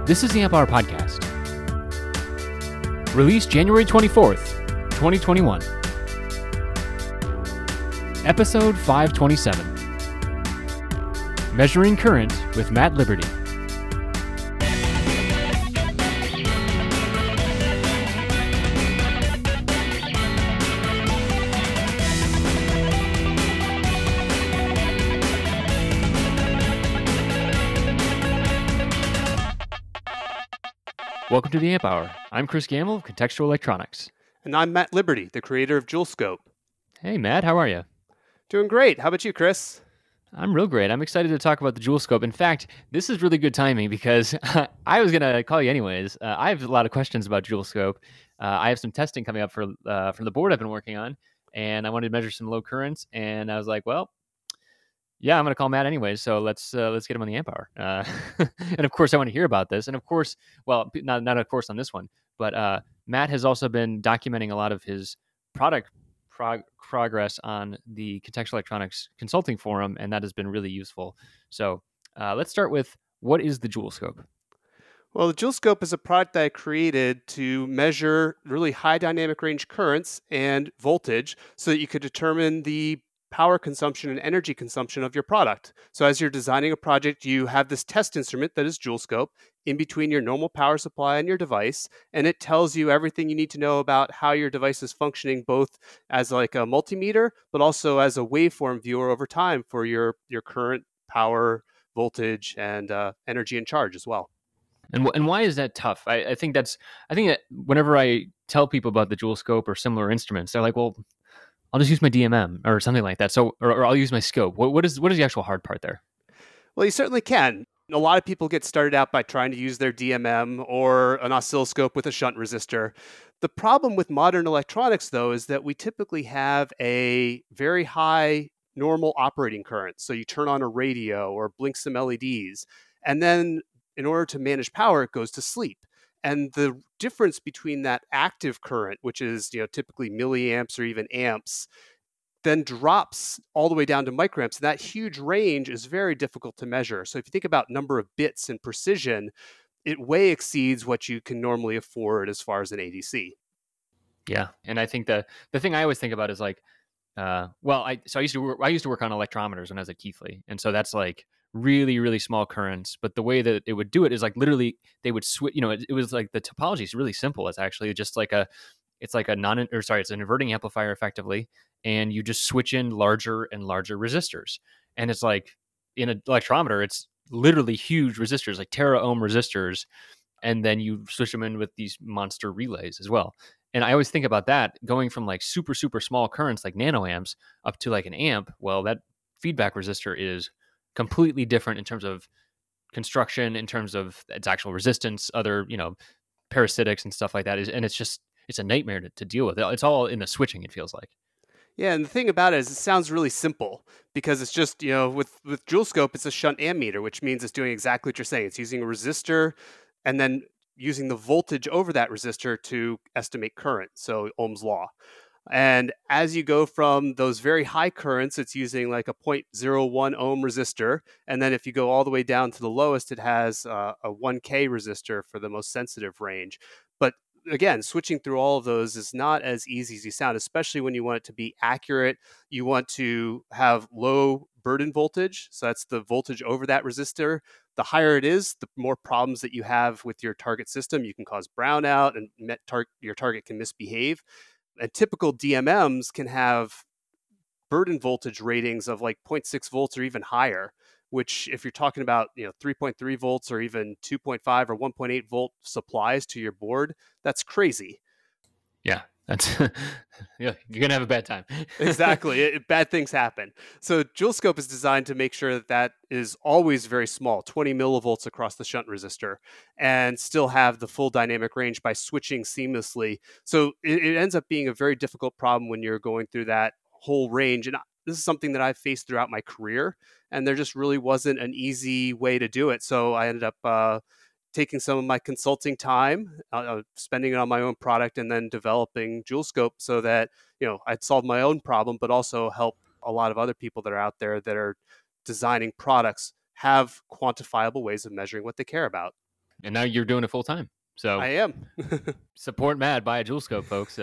This is the Amp Hour Podcast. Released January 24th, 2021. Episode 527. Measuring Current with Matt Liberty. Welcome to the Amp Hour. I'm Chris Gamble of Contextual Electronics. And I'm Matt Liberty, the creator of JewelScope. Hey, Matt, how are you? Doing great. How about you, Chris? I'm real great. I'm excited to talk about the JewelScope. In fact, this is really good timing because I was going to call you anyways. I have a lot of questions about JewelScope. I have some testing coming up from the board I've been working on, and I wanted to measure some low currents, and I was like, well, yeah, I'm going to call Matt anyways, so let's get him on the Amp Hour. And of course, I want to hear about this. And of course, well, not of course on this one, but Matt has also been documenting a lot of his product progress on the Contextual Electronics Consulting Forum, and that has been really useful. So let's start with, what is the JewelScope? Well, the JewelScope is a product that I created to measure really high dynamic range currents and voltage so that you could determine the power consumption and energy consumption of your product. So as you're designing a project, you have this test instrument that is JewelScope in between your normal power supply and your device, and it tells you everything you need to know about how your device is functioning, both as like a multimeter, but also as a waveform viewer over time for your current power, voltage, and energy and charge as well. And why is that tough? I think that whenever I tell people about the JewelScope or similar instruments, they're like, well, I'll just use my DMM or something like that. So, or I'll use my scope. What is the actual hard part there? Well, you certainly can. A lot of people get started out by trying to use their DMM or an oscilloscope with a shunt resistor. The problem with modern electronics, though, is that we typically have a very high normal operating current. So you turn on a radio or blink some LEDs, and then in order to manage power, it goes to sleep. And the difference between that active current, which is typically milliamps or even amps, then drops all the way down to microamps. And that huge range is very difficult to measure. So if you think about number of bits and precision, it way exceeds what you can normally afford as far as an ADC. Yeah, and I think the thing I always think about is like, I used to work on electrometers when I was at Keithley, and so that's like really, really small currents. But the way that it would do it is like literally they would switch. It was like the topology is really simple. It's actually just like it's an inverting amplifier effectively, and you just switch in larger and larger resistors. And it's like in an electrometer, it's literally huge resistors, like tera ohm resistors, and then you switch them in with these monster relays as well. And I always think about that going from like super, super small currents like nanoamps up to like an amp. Well, that feedback resistor is completely different in terms of construction, in terms of its actual resistance, other, parasitics and stuff like that. And it's a nightmare to deal with. It's all in the switching, it feels like. Yeah, and the thing about it is it sounds really simple because it's just, with JewelScope, it's a shunt ammeter, which means it's doing exactly what you're saying. It's using a resistor and then using the voltage over that resistor to estimate current, so Ohm's law. And as you go from those very high currents, it's using like a 0.01 ohm resistor. And then if you go all the way down to the lowest, it has a 1K resistor for the most sensitive range. But again, switching through all of those is not as easy as you sound, especially when you want it to be accurate. You want to have low burden voltage. So that's the voltage over that resistor. The higher it is, the more problems that you have with your target system. You can cause brownout and your target can misbehave. And typical DMMs can have burden voltage ratings of like 0.6 volts or even higher, which if you're talking about 3.3 volts or even 2.5 or 1.8 volt supplies to your board, that's crazy. Yeah, that's yeah, you're gonna have a bad time. Exactly. Bad things happen. So JewelScope is designed to make sure that is always very small, 20 millivolts across the shunt resistor, and still have the full dynamic range by switching seamlessly. So it ends up being a very difficult problem when you're going through that whole range. And this is something that I've faced throughout my career, and there just really wasn't an easy way to do it. So I ended up taking some of my consulting time, spending it on my own product, and then developing JewelScope so that I'd solve my own problem, but also help a lot of other people that are out there that are designing products have quantifiable ways of measuring what they care about. And now you're doing it full time. So I am. support Mad, buy a Joule Scope, folks.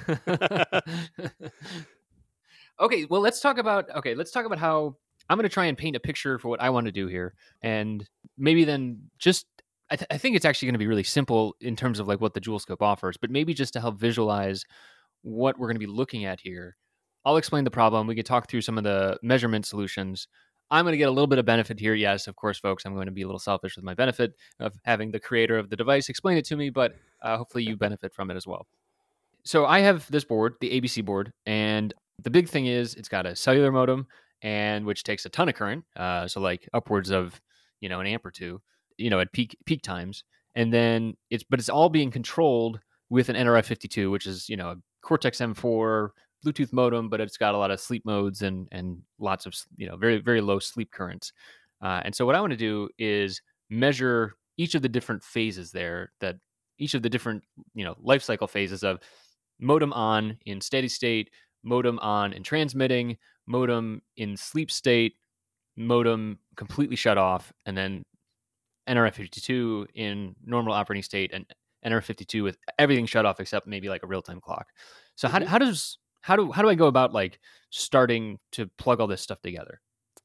Okay, well, let's talk about how I'm going to try and paint a picture for what I want to do here, and maybe then just I think it's actually going to be really simple in terms of like what the Joule Scope offers, but maybe just to help visualize what we're going to be looking at here. I'll explain the problem. We can talk through some of the measurement solutions. I'm going to get a little bit of benefit here. Yes, of course, folks, I'm going to be a little selfish with my benefit of having the creator of the device explain it to me, but hopefully you benefit from it as well. So I have this board, the ABC board, and the big thing is it's got a cellular modem, and which takes a ton of current, so like upwards of an amp or two, at peak times, and then it's all being controlled with an NRF52, which is a Cortex M4 Bluetooth modem, but it's got a lot of sleep modes and lots of very very low sleep currents. And so what I want to do is measure each of the different phases there, that each of the different life cycle phases of modem on in steady state, modem on in transmitting, modem in sleep state, modem completely shut off, and then NRF52 in normal operating state, and NRF52 with everything shut off except maybe like a real time clock. So Mhm. how do I go about like starting to plug all this stuff together?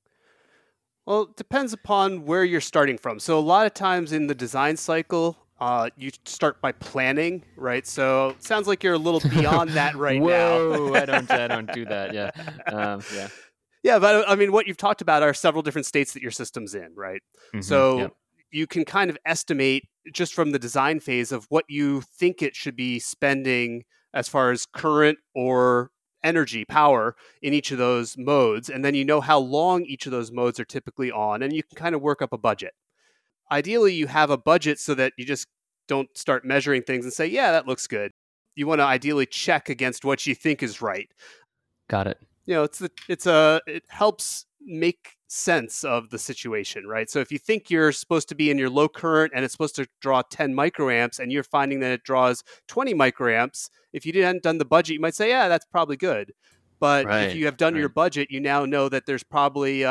Well, it depends upon where you're starting from. So a lot of times in the design cycle, you start by planning, right? So it sounds like you're a little beyond that right now. Whoa, I don't do that. Yeah. Yeah. Yeah, but I mean, what you've talked about are several different states that your system's in, right? Yep. So you can kind of estimate just from the design phase of what you think it should be spending as far as current or energy power in each of those modes. And then you know how long each of those modes are typically on, and you can kind of work up a budget. Ideally, you have a budget so that you just don't start measuring things and say, yeah, that looks good. You want to ideally check against what you think is right. Got it. It helps make sense of the situation, right? So if you think you're supposed to be in your low current and it's supposed to draw 10 microamps and you're finding that it draws 20 microamps, if you hadn't done the budget, you might say, yeah, that's probably good. But if Right. you have done your Right. budget, you now know that there's probably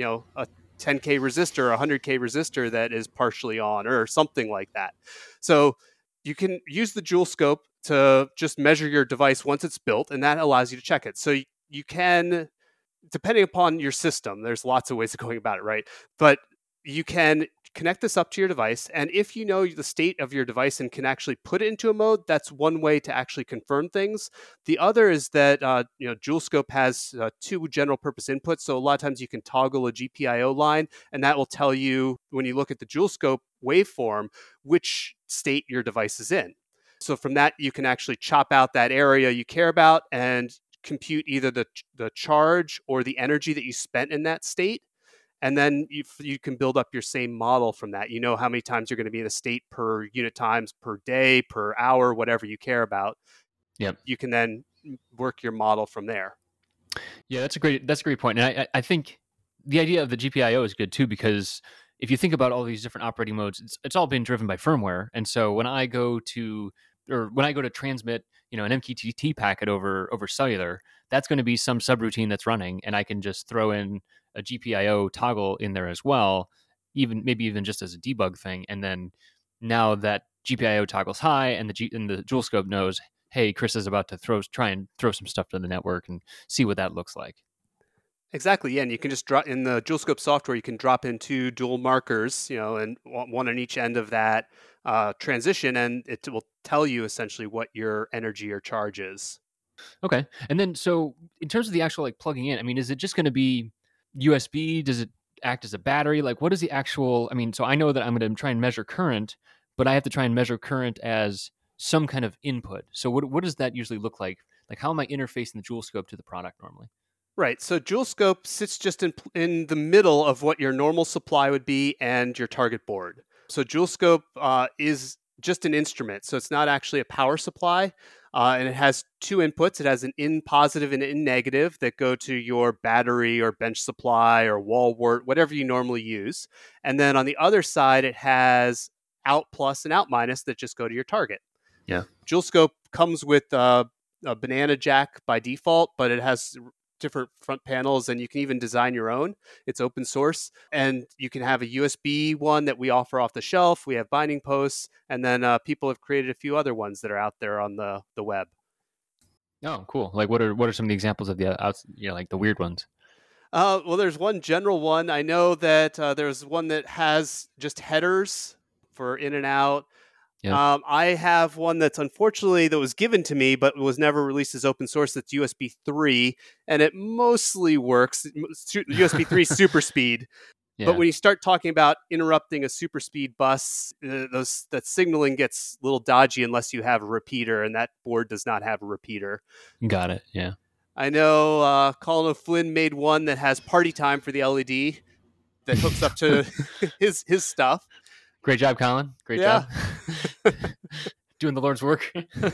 a 10K resistor, a 100K resistor that is partially on or something like that. So you can use the Joule Scope to just measure your device once it's built, and that allows you to check it. So you can, depending upon your system, there's lots of ways of going about it, right? But you can connect this up to your device, and if you know the state of your device and can actually put it into a mode, that's one way to actually confirm things. The other is that Joule Scope has two general purpose inputs, so a lot of times you can toggle a GPIO line, and that will tell you when you look at the Joule Scope waveform which state your device is in. So from that, you can actually chop out that area you care about and compute either the charge or the energy that you spent in that state. And then you can build up your same model from that. You know how many times you're going to be in a state per unit times per day, per hour, whatever you care about. Yep. You can then work your model from there. Yeah, that's a great point. And I think the idea of the GPIO is good too, because if you think about all these different operating modes, it's all been driven by firmware. And so when I go to transmit, an MQTT packet over cellular, that's going to be some subroutine that's running, and I can just throw in a GPIO toggle in there as well, maybe even just as a debug thing. And then now that GPIO toggle's high, and the Joule Scope knows, hey, Chris is about to try and throw some stuff to the network and see what that looks like. Exactly. Yeah, and you can just drop in the Joule Scope software. You can drop in two dual markers, and one on each end of that transition, and it will tell you essentially what your energy or charge is. Okay. And then, so in terms of the actual like plugging in, I mean, is it just going to be USB? Does it act as a battery? Like, what is the actual? I mean, so I know that I'm going to try and measure current, but I have to try and measure current as some kind of input. So what does that usually look like? Like, how am I interfacing the Joule Scope to the product normally? Right. So Joule Scope sits just in the middle of what your normal supply would be and your target board. So Joule Scope is just an instrument. So it's not actually a power supply. And it has two inputs. It has an in positive and in negative that go to your battery or bench supply or wall wart, whatever you normally use. And then on the other side, it has out plus and out minus that just go to your target. Yeah. Joule Scope comes with a banana jack by default, but it has different front panels, and you can even design your own. It's open source, and you can have a USB one that we offer off the shelf. We have binding posts, and then people have created a few other ones that are out there on the web. Oh, cool. Like what are some of the examples of the like the weird ones? Well, there's one general one. I know that there's one that has just headers for in and out. Yeah. I have one that's unfortunately that was given to me, but was never released as open source. That's USB 3, and it mostly works. USB 3 super speed. But Yeah. when you start talking about interrupting a super speed bus, that signaling gets a little dodgy unless you have a repeater, and that board does not have a repeater. Got it. Yeah. I know Colin O'Flynn made one that has party time for the LED that hooks up to his stuff. Great job, Colin. Great Yeah. job. Doing the Lord's work.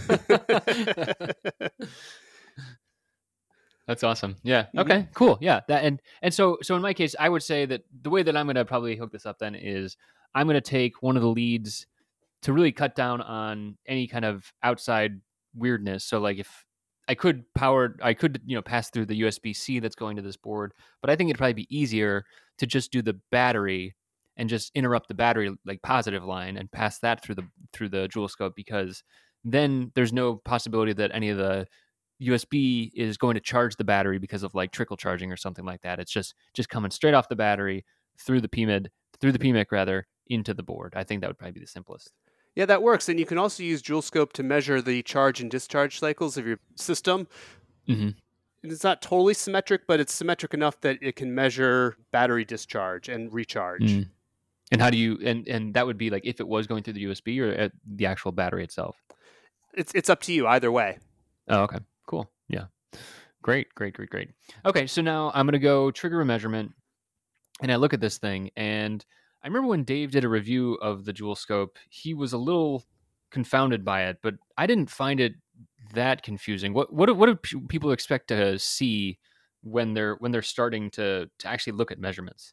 That's awesome. Yeah. Okay. Cool. Yeah. That and so in my case, I would say that the way that I'm going to probably hook this up then is I'm going to take one of the leads to really cut down on any kind of outside weirdness. So like if I could pass through the USB-C that's going to this board, but I think it'd probably be easier to just do the battery and just interrupt the battery like positive line and pass that through the Joule Scope, because then there's no possibility that any of the USB is going to charge the battery because of like trickle charging or something like that. It's just coming straight off the battery through the PMIC rather into the board. I think that would probably be the simplest. Yeah, that works. And you can also use Joule Scope to measure the charge and discharge cycles of your system. Mm-hmm. It's not totally symmetric, but it's symmetric enough that it can measure battery discharge and recharge. Mm. And how do you and that would be like if it was going through the USB or at the actual battery itself? It's up to you either way. Oh, okay. Cool. Yeah. Great. Okay, so now I'm going to go trigger a measurement, and I look at this thing, and I remember when Dave did a review of the Joule Scope, he was a little confounded by it, but I didn't find it that confusing. What do people expect to see when they're starting to actually look at measurements?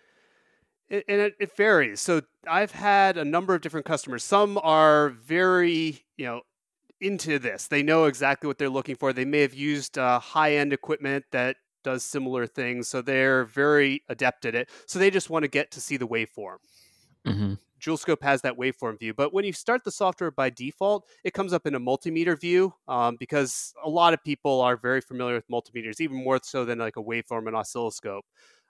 It varies. So I've had a number of different customers. Some are very, into this. They know exactly what they're looking for. They may have used high-end equipment that does similar things, so they're very adept at it. So they just want to get to see the waveform. Mm-hmm. Joule Scope has that waveform view, but when you start the software by default, it comes up in a multimeter view because a lot of people are very familiar with multimeters, even more so than like a waveform and oscilloscope.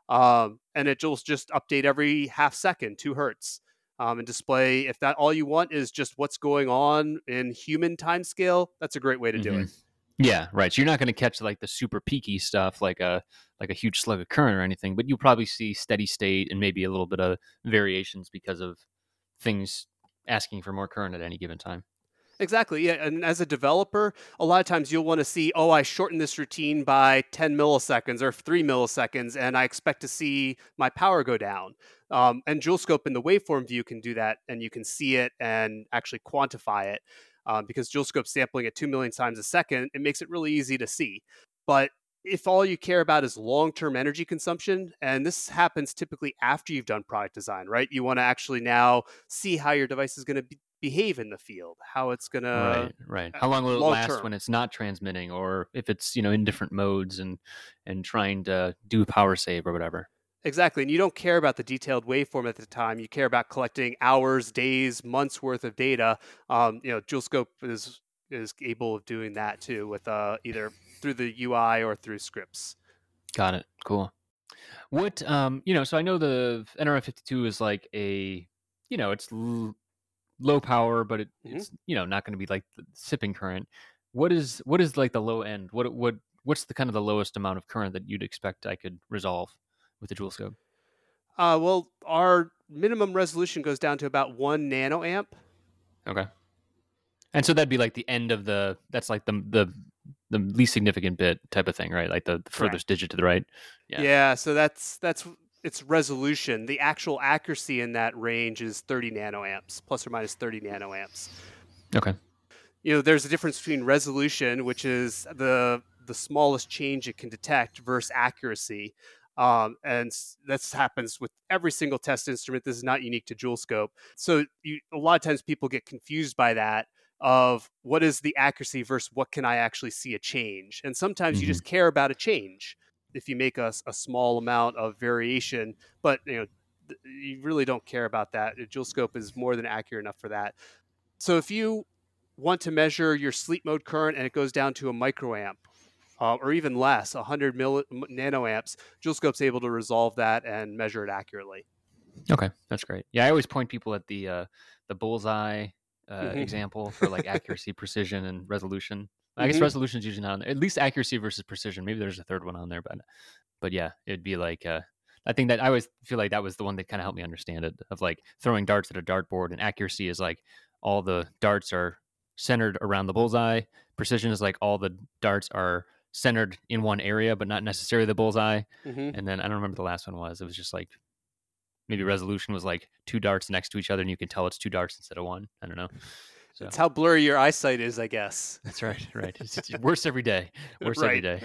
And it will just update every half second, 2 hertz. And display, if that all you want is just what's going on in human time scale, that's a great way to do it. Yeah, right. So you're not going to catch like the super peaky stuff, like a huge slug of current or anything, but you'll probably see steady state and maybe a little bit of variations because of things asking for more current at any given time. Exactly. Yeah. And as a developer, a lot of times you'll want to see, oh, I shortened this routine by 10 milliseconds or 3 milliseconds, and I expect to see my power go down. And Joule Scope in the waveform view can do that, and you can see it and actually quantify it. Because Joule Scope's sampling at 2 million times a second, it makes it really easy to see. But if all you care about is long-term energy consumption, and this happens typically after you've done product design, right? You want to actually now see how your device is going to behave in the field, how it's going to right. How long will it last when it's not transmitting, or if it's in different modes and trying to do power save or whatever. Exactly. And you don't care about the detailed waveform at the time. You care about collecting hours, days, months worth of data. Joule Scope is able of doing that too with either through the UI or through scripts. Got it. Cool. What so I know the NRF52 is like a it's low power, but it's not going to be like the sipping current. What is like the low end? What's the kind of the lowest amount of current that you'd expect I could resolve with the Joule Scope? Well, our minimum resolution goes down to about 1 nanoamp. Okay. And so that'd be like the end of that's like the least significant bit type of thing, right? Like the furthest digit to the right. Yeah. So that's its resolution. The actual accuracy in that range is 30 nanoamps, plus or minus 30 nanoamps. Okay. There's a difference between resolution, which is the smallest change it can detect, versus accuracy. And this happens with every single test instrument. This is not unique to Joule Scope. So a lot of times people get confused by that. of what is the accuracy versus what can I actually see a change. And sometimes you Hmm. just care about a change if you make a small amount of variation, but you really don't care about that. A Joule scope is more than accurate enough for that. So if you want to measure your sleep mode current and it goes down to a microamp, or even less, 100 nanoamps, Joule scope's able to resolve that and measure it accurately. Okay, that's great. Yeah, I always point people at the bullseye Hmm. example for like accuracy, precision, and resolution. I guess Hmm. resolution is usually not on there. At least accuracy versus precision. Maybe there's a third one on there, but yeah, it'd be like I think that I always feel like that was the one that kind of helped me understand it. Of like throwing darts at a dartboard, and accuracy is like all the darts are centered around the bullseye. Precision is like all the darts are centered in one area, but not necessarily the bullseye. Hmm. And then I don't remember the last one was. It was just like maybe resolution was like two darts next to each other, and you can tell it's two darts instead of one. I don't know. So It's how blurry your eyesight is, I guess. that's right, right. It's worse every day. Worse every Right. day.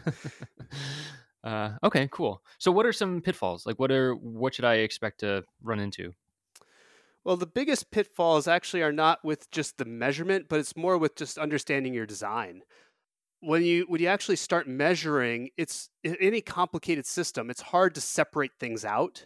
Okay, cool. So, what are some pitfalls? Like, what should I expect to run into? Well, the biggest pitfalls actually are not with just the measurement, but it's more with just understanding your design. When you actually start measuring, it's in any complicated system, it's hard to separate things out.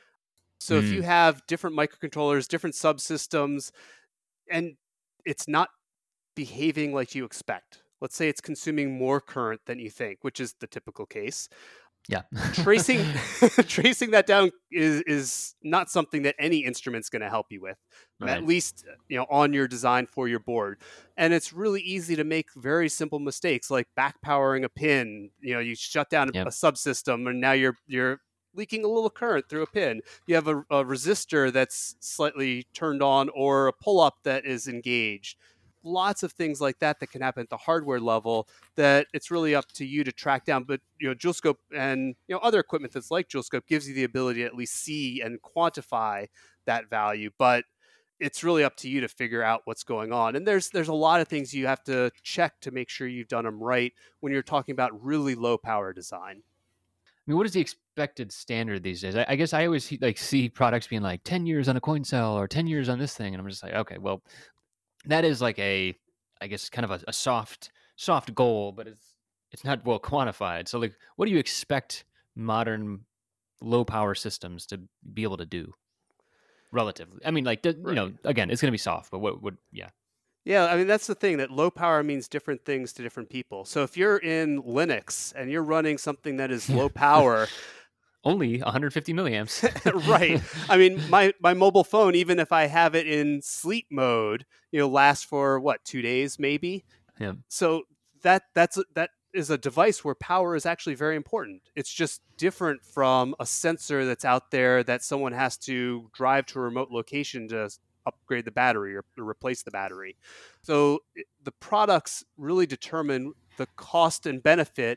So if you Mm, have different microcontrollers, different subsystems, and it's not behaving like you expect. Let's say it's consuming more current than you think, which is the typical case. yeah. Tracing tracing that down is not something that any instrument's going to help you with, at Right. least on your design for your board. And it's really easy to make very simple mistakes like back powering a pin. You shut down a Yep. subsystem and now you're leaking a little current through a pin. You have a resistor that's slightly turned on or a pull up that is engaged. Lots of things like that that can happen at the hardware level that it's really up to you to track down. But Joule Scope and other equipment that's like Joule Scope gives you the ability to at least see and quantify that value. But it's really up to you to figure out what's going on. And there's a lot of things you have to check to make sure you've done them right when you're talking about really low power design. I mean, what is the expected standard these days? I guess I always like see products being like 10 years on a coin cell or 10 years on this thing, and I'm just like, okay, well, that is like I guess, kind of a soft goal, but it's not well quantified. So, like, what do you expect modern low power systems to be able to do relatively? I mean, like, Right. again, it's going to be soft, but what would, yeah. Yeah, I mean that's the thing that low power means different things to different people. So if you're in Linux and you're running something that is Yeah. low power, Only 150 milliamps. right. I mean, my mobile phone, even if I have it in sleep mode, lasts for what, 2 days maybe. Yeah. So that is a device where power is actually very important. It's just different from a sensor that's out there that someone has to drive to a remote location to upgrade the battery or replace the battery. So the products really determine the cost and benefit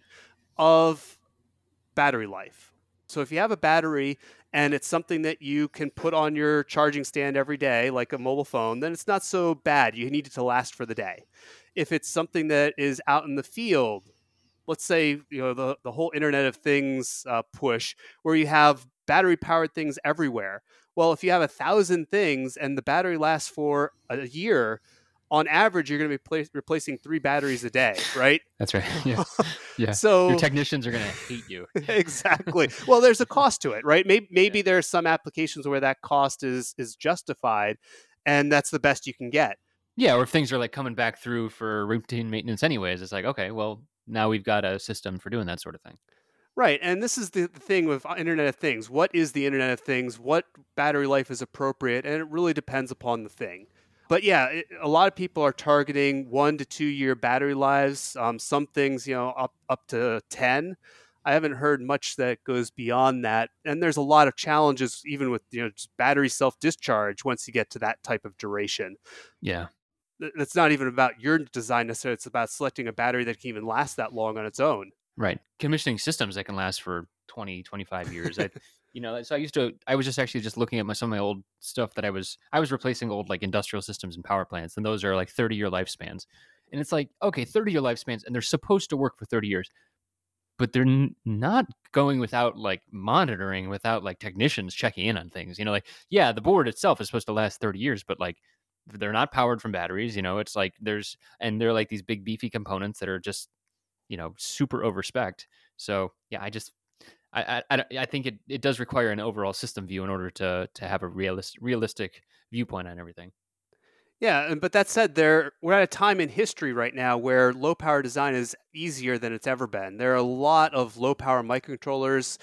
of battery life. So if you have a battery and it's something that you can put on your charging stand every day, like a mobile phone, then it's not so bad. You need it to last for the day. If it's something that is out in the field, let's say the whole Internet of Things push, where you have battery powered things everywhere. Well, if you have 1,000 things and the battery lasts for a year, on average, you're going to be replacing 3 batteries a day, right? That's right. Yeah. Yeah. Your So technicians are going to hate you. exactly. Well, there's a cost to it, right? Maybe there are some applications where that cost is justified, and that's the best you can get. Yeah, or if things are like coming back through for routine maintenance anyways, it's like, okay, well, now we've got a system for doing that sort of thing. Right. And this is the thing with Internet of Things. What is the Internet of Things? What battery life is appropriate? And it really depends upon the thing. But yeah, a lot of people are targeting 1 to 2 year battery lives. Some things, up to 10. I haven't heard much that goes beyond that. And there's a lot of challenges, even with just battery self discharge once you get to that type of duration. Yeah. It's not even about your design necessarily. It's about selecting a battery that can even last that long on its own. Right. Commissioning systems that can last for 20, 25 years. So I was just actually just looking at some of my old stuff that I was replacing old like industrial systems and power plants, and those are like 30-year lifespans. And it's like, okay, 30-year lifespans, and they're supposed to work for 30 years, but they're not going without like monitoring, without like technicians checking in on things. Like, yeah, the board itself is supposed to last 30 years, but like they're not powered from batteries. It's like they're like these big beefy components that are just super over spec'd. So yeah, I think it does require an overall system view in order to have a realistic viewpoint on everything. Yeah, but that said, we're at a time in history right now where low power design is easier than it's ever been. There are a lot of low power microcontrollers.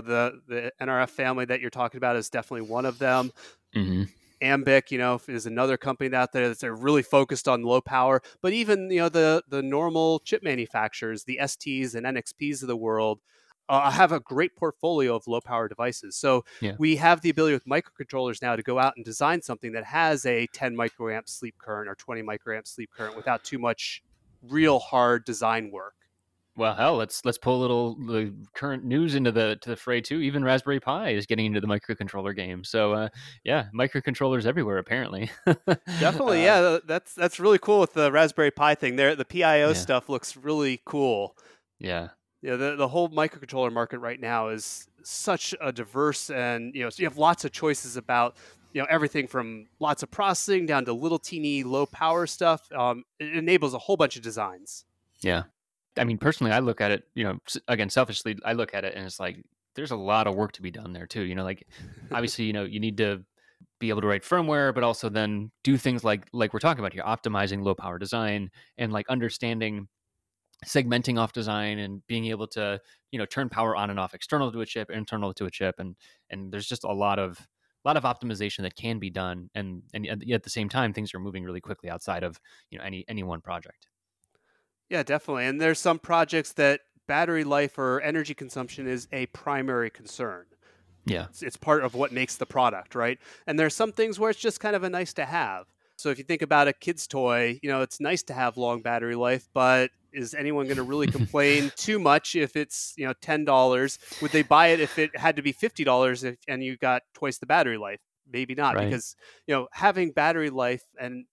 The NRF family that you're talking about is definitely one of them. Mm-hmm. Ambic, is another company out there that's really focused on low power. But even the normal chip manufacturers, the STs and NXPs of the world, have a great portfolio of low power devices. So Yeah. we have the ability with microcontrollers now to go out and design something that has a 10 microamp sleep current or 20 microamp sleep current without too much real hard design work. Well, hell, let's pull a little the current news into the fray too. Even Raspberry Pi is getting into the microcontroller game. So yeah, microcontrollers everywhere apparently. Definitely, yeah, that's really cool with the Raspberry Pi thing. There, the PIO Yeah. stuff looks really cool. Yeah. Yeah, the whole microcontroller market right now is such a diverse, and so you have lots of choices about everything from lots of processing down to little teeny low power stuff. It enables a whole bunch of designs. Yeah. I mean, personally, I look at it, again, selfishly, I look at it and it's like there's a lot of work to be done there too. Like obviously, you need to be able to write firmware, but also then do things like we're talking about here, optimizing low power design and like understanding segmenting off design and being able to turn power on and off external to a chip, internal to a chip, and there's just a lot of optimization that can be done, and at the same time things are moving really quickly outside of any one project. Yeah, definitely. And there's some projects that battery life or energy consumption is a primary concern. Yeah. It's part of what makes the product, right? And there's some things where it's just kind of a nice to have. So if you think about a kid's toy, it's nice to have long battery life, but is anyone going to really complain too much if it's, $10? Would they buy it if it had to be $50 and you got twice the battery life? Maybe not, Right. because, having battery life and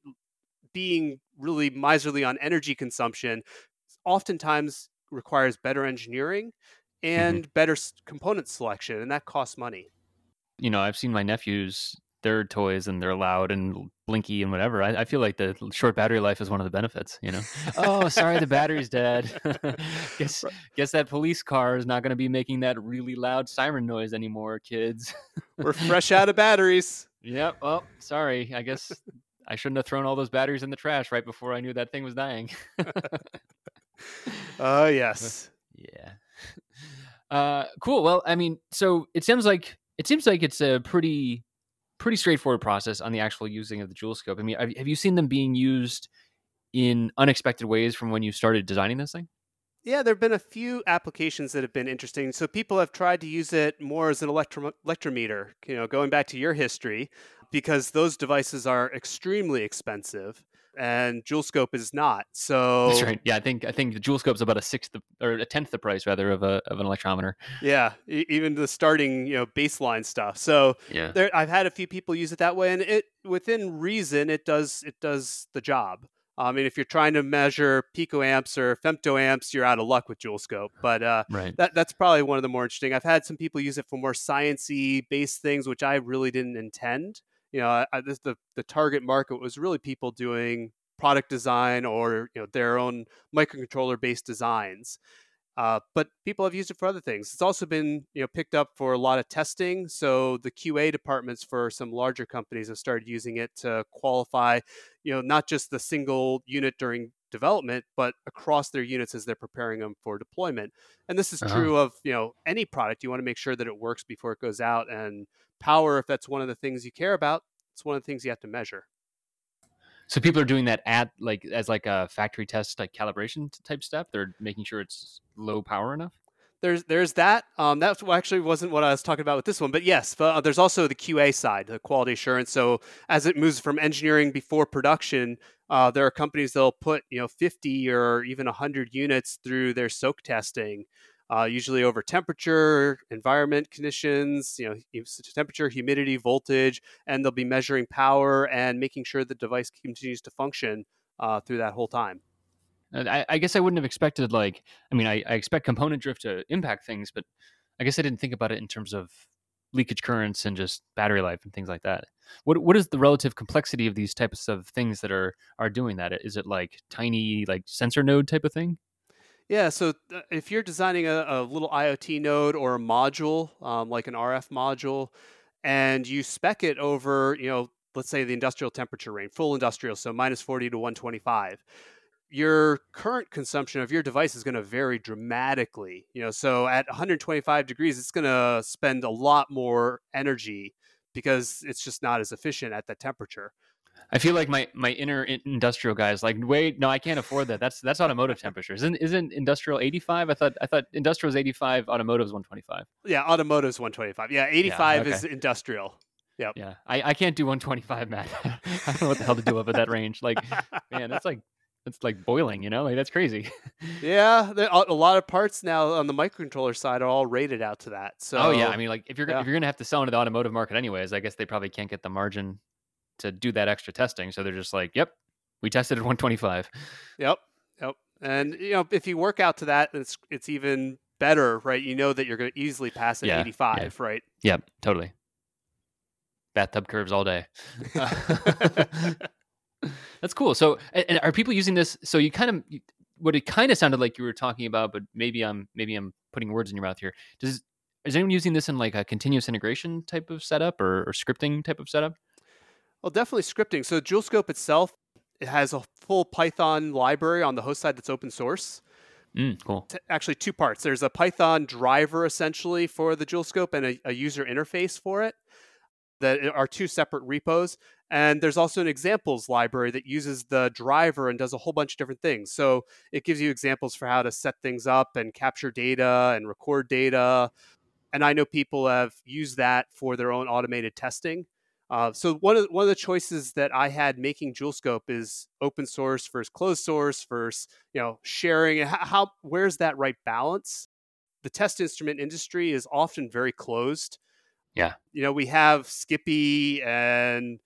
being really miserly on energy consumption oftentimes requires better engineering Mm-hmm. and better component selection, and that costs money. I've seen my nephews, their toys, and they're loud and blinky and whatever. I feel like the short battery life is one of the benefits. Oh, sorry, the battery's dead. guess that police car is not going to be making that really loud siren noise anymore, kids. We're fresh out of batteries. Yep. Oh, sorry. I guess I shouldn't have thrown all those batteries in the trash right before I knew that thing was dying. Oh, yes. Yeah. Cool. Well, I mean, so it seems like it's a pretty straightforward process on the actual using of the Joule Scope. I mean, have you seen them being used in unexpected ways from when you started designing this thing? Yeah, there have been a few applications that have been interesting. So people have tried to use it more as an electrometer, going back to your history, because those devices are extremely expensive and Joule Scope is not. That's So right. Yeah, I think the Joule Scope's about a tenth the price rather of an electrometer. yeah, even the starting, baseline stuff. So Yeah. I've had a few people use it that way, and it within reason, it does the job. I mean, if you're trying to measure picoamps or femtoamps, you're out of luck with Joule Scope. But Right. that's probably one of the more interesting. I've had some people use it for more sciencey based things, which I really didn't intend. The target market was really people doing product design or their own microcontroller based designs. But people have used it for other things. It's also been picked up for a lot of testing. So the QA departments for some larger companies have started using it to qualify, not just the single unit during development, but across their units as they're preparing them for deployment. And this is Oh. true of any product. You want to make sure that it works before it goes out. And power, if that's one of the things you care about, it's one of the things you have to measure. So people are doing that as like a factory test, like calibration type step. They're making sure it's low power enough. There's that. That actually wasn't what I was talking about with this one, but yes, there's also the QA side, the quality assurance. So as it moves from engineering before production, there are companies that'll put 50 or even 100 units through their soak testing, usually over temperature, environment conditions, temperature, humidity, voltage, and they'll be measuring power and making sure the device continues to function through that whole time. I guess I wouldn't have expected I expect component drift to impact things, but I guess I didn't think about it in terms of leakage currents and just battery life and things like that. What is the relative complexity of these types of things that are doing that? Is it like tiny like sensor node type of thing? Yeah, so if you're designing a little IoT node or a module, like an RF module, and you spec it over, let's say the industrial temperature range, full industrial, so minus 40 to 125, your current consumption of your device is going to vary dramatically. So at 125 degrees, it's going to spend a lot more energy because it's just not as efficient at that temperature. I feel like my inner industrial guy is like, wait, no, I can't afford that. That's automotive temperature. Isn't industrial 85? I thought industrial is 85, automotive is 125. Yeah, automotive's 125. Yeah, Yeah, 85 okay. is industrial. Yep. Yeah, I can't do 125, Matt. I don't know what the hell to do up at that range. Like, man, that's like boiling, Like that's crazy. Yeah, a lot of parts now on the microcontroller side are all rated out to that. So, Oh yeah, I mean, like if you're yeah. gonna have to sell into the automotive market anyways, I guess they probably can't get the margin to do that extra testing, so they're just like, yep, we tested at 125. Yep. And if you work out to that, it's even better, right? You know that you're going to easily pass at 85, right? Yep, totally. Bathtub curves all day. That's cool. So, and are people using this? So what it kind of sounded like you were talking about, but maybe I'm putting words in your mouth here. Is anyone using this in like a continuous integration type of setup or scripting type of setup? Well, definitely scripting. So JewelScope itself, it has a full Python library on the host side that's open source. Cool. Actually, two parts. There's a Python driver essentially for the JewelScope and a user interface for it that are two separate repos. And there's also an examples library that uses the driver and does a whole bunch of different things. So it gives you examples for how to set things up and capture data and record data. And I know people have used that for their own automated testing. So one of the choices that I had making JewelScope is open source versus closed source versus sharing. And where's that right balance? The test instrument industry is often very closed. Yeah. We have Skippy and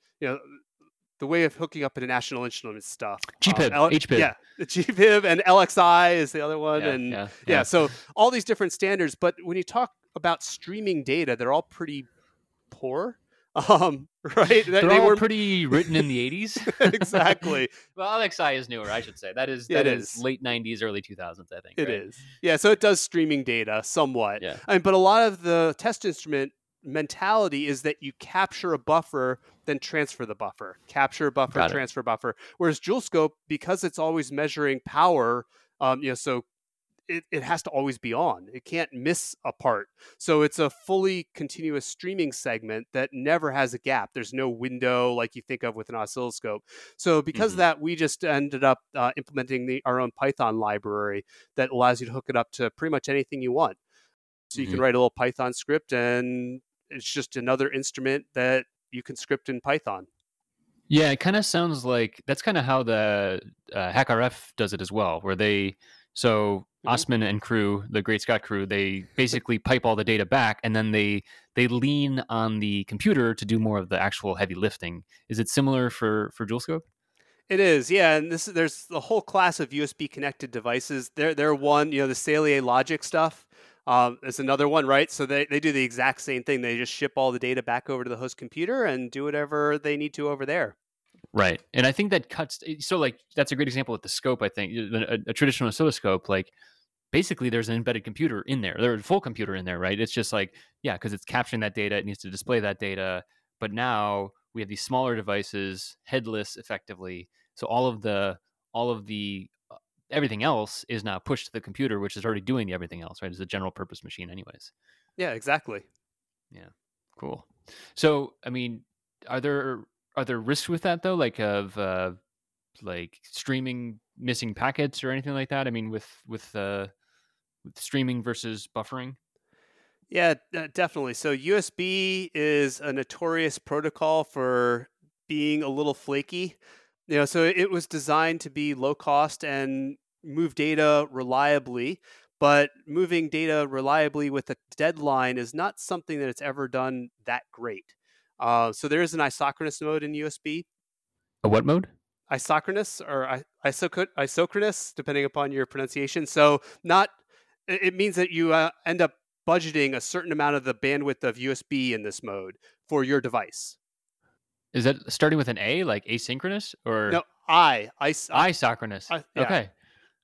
the way of hooking up into National Instruments stuff. GPIB, HPIB. Yeah, the GPIB and LXI is the other one. So all these different standards. But when you talk about streaming data, they're all pretty poor. Right? They're all pretty written in the 80s. Exactly. Well, LXI is newer, I should say. That is late 90s, early 2000s, I think. It is. Yeah, so it does streaming data somewhat. Yeah. But a lot of the test instrument mentality is that you capture a buffer, then transfer the buffer. Capture a buffer, transfer buffer. Whereas JewelScope, because it's always measuring power, so it has to always be on. It can't miss a part. So it's a fully continuous streaming segment that never has a gap. There's no window like you think of with an oscilloscope. So because of that, we just ended up implementing our own Python library that allows you to hook it up to pretty much anything you want. So you can write a little Python script, and it's just another instrument that you can script in Python. Yeah, it kind of sounds like that's kind of how the HackRF does it as well, where Osman and crew, the Great Scott crew, they basically pipe all the data back, and then they lean on the computer to do more of the actual heavy lifting. Is it similar for JewelScope? It is, yeah. And there's a whole class of USB connected devices. They're one, the Saleae Logic stuff. Is another one, right? So they do the exact same thing. They just ship all the data back over to the host computer and do whatever they need to over there. Right. And I think that that's a great example with the scope. I think a traditional oscilloscope, like basically there's an embedded computer in there. There's a full computer in there, right? It's just like, yeah, because it's capturing that data. It needs to display that data. But now we have these smaller devices, headless effectively. So all of the everything else is now pushed to the computer, which is already doing everything else, right? It's a general purpose machine anyways. Yeah, exactly. Yeah. Cool. So, I mean, are there risks with that though? Like of like streaming missing packets or anything like that? I mean, with streaming versus buffering? Yeah, definitely. So USB is a notorious protocol for being a little flaky. So it was designed to be low cost and move data reliably, but moving data reliably with a deadline is not something that it's ever done that great. So there is an isochronous mode in USB. A what mode? Isochronous or isochronous, depending upon your pronunciation. So it means that you end up budgeting a certain amount of the bandwidth of USB in this mode for your device. Is that starting with an A, like asynchronous, or No, isochronous? yeah. Okay.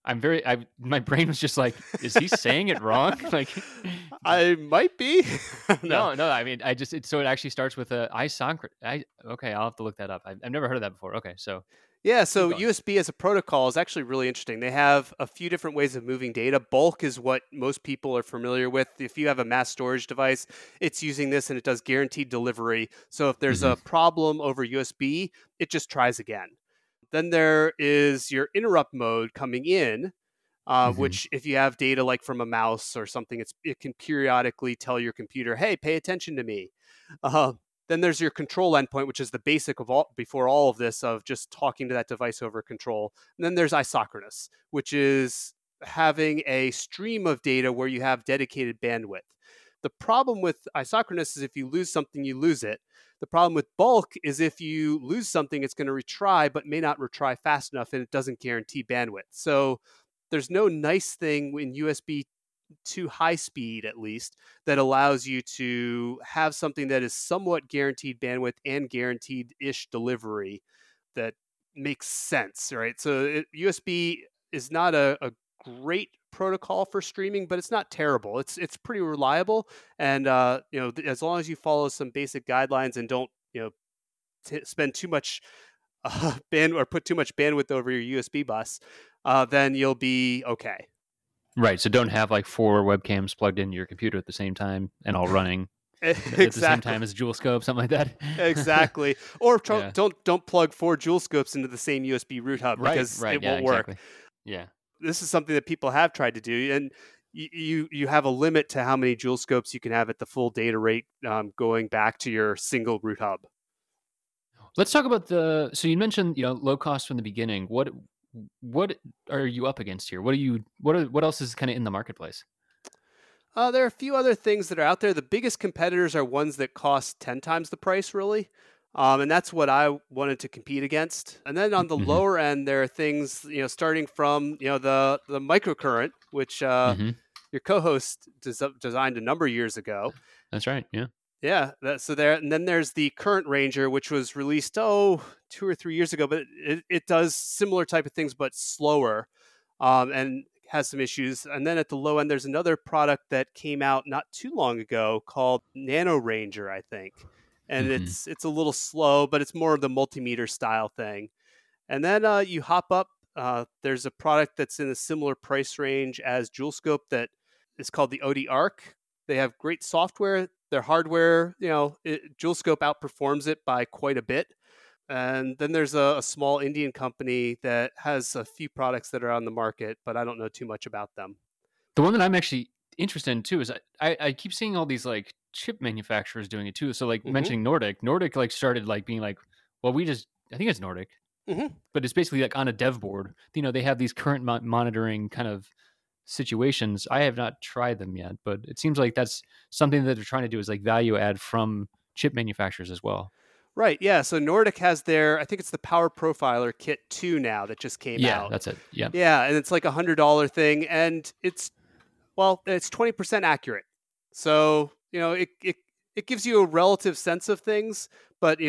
My brain was just like, is he saying it wrong? Like, I might be. No. no. I mean, so it actually starts with a isochronous. Okay, I'll have to look that up. I've never heard of that before. Okay, so Yeah, keep so going. USB as a protocol is actually really interesting. They have a few different ways of moving data. Bulk is what most people are familiar with. If you have a mass storage device, it's using this and it does guaranteed delivery. So if there's Hmm. a problem over USB, it just tries again. Then there is your interrupt mode coming in, Hmm. which if you have data like from a mouse or something, it can periodically tell your computer, "Hey, pay attention to me." Uh, then there's your control endpoint, which is the basic of all before all of this of just talking to that device over control. And then there's isochronous, which is having a stream of data where you have dedicated bandwidth. The problem with isochronous is if you lose something, you lose it. The problem with bulk is if you lose something, it's going to retry, but may not retry fast enough, and it doesn't guarantee bandwidth. So there's no nice thing in USB to high speed, at least, that allows you to have something that is somewhat guaranteed bandwidth and guaranteed ish delivery that makes sense, right? So USB is not a great protocol for streaming, but it's not terrible. It's pretty reliable, and as long as you follow some basic guidelines and don't spend too much band or put too much bandwidth over your USB bus, then you'll be okay. Right. So don't have like 4 webcams plugged into your computer at the same time and all running at the same Exactly. time as dual scope, something like that. Exactly. Or Yeah. don't plug 4 Joule scopes into the same USB root hub Right. because Right. it Yeah. won't work. Exactly. Yeah. This is something that people have tried to do, and you have a limit to how many Joule scopes you can have at the full data rate going back to your single root hub. Let's talk about so you mentioned, low cost from the beginning. What are you up against here? What else is kind of in the marketplace? There are a few other things that are out there. The biggest competitors are ones that cost 10 times the price, really. And that's what I wanted to compete against. And then on the Hmm. lower end, there are things, starting from, the microcurrent, which Hmm. your co-host designed a number of years ago. That's right. Yeah. Yeah, so there, and then there's the Current Ranger, which was released 2 or 3 years ago, but it does similar type of things but slower, and has some issues. And then at the low end, there's another product that came out not too long ago called Nano Ranger, I think, and Hmm. it's a little slow, but it's more of the multimeter style thing. And then you hop up. There's a product that's in a similar price range as JewelScope that is called the OD Arc. They have great software. Their hardware, JewelScope outperforms it by quite a bit. And then there's a small Indian company that has a few products that are on the market, but I don't know too much about them. The one that I'm actually interested in too is I keep seeing all these like chip manufacturers doing it too. So like Hmm. mentioning Nordic like started like being like, well, I think it's Nordic, Hmm. but it's basically like on a dev board. They have these current monitoring kind of situations. I have not tried them yet, but it seems like that's something that they're trying to do is like value add from chip manufacturers as well. Right. Yeah. So Nordic has I think it's the Power Profiler Kit 2 now that just came Yeah, out. that's it. Yeah. Yeah. And it's like $100 thing. And it's 20% accurate. So, it gives you a relative sense of things, but,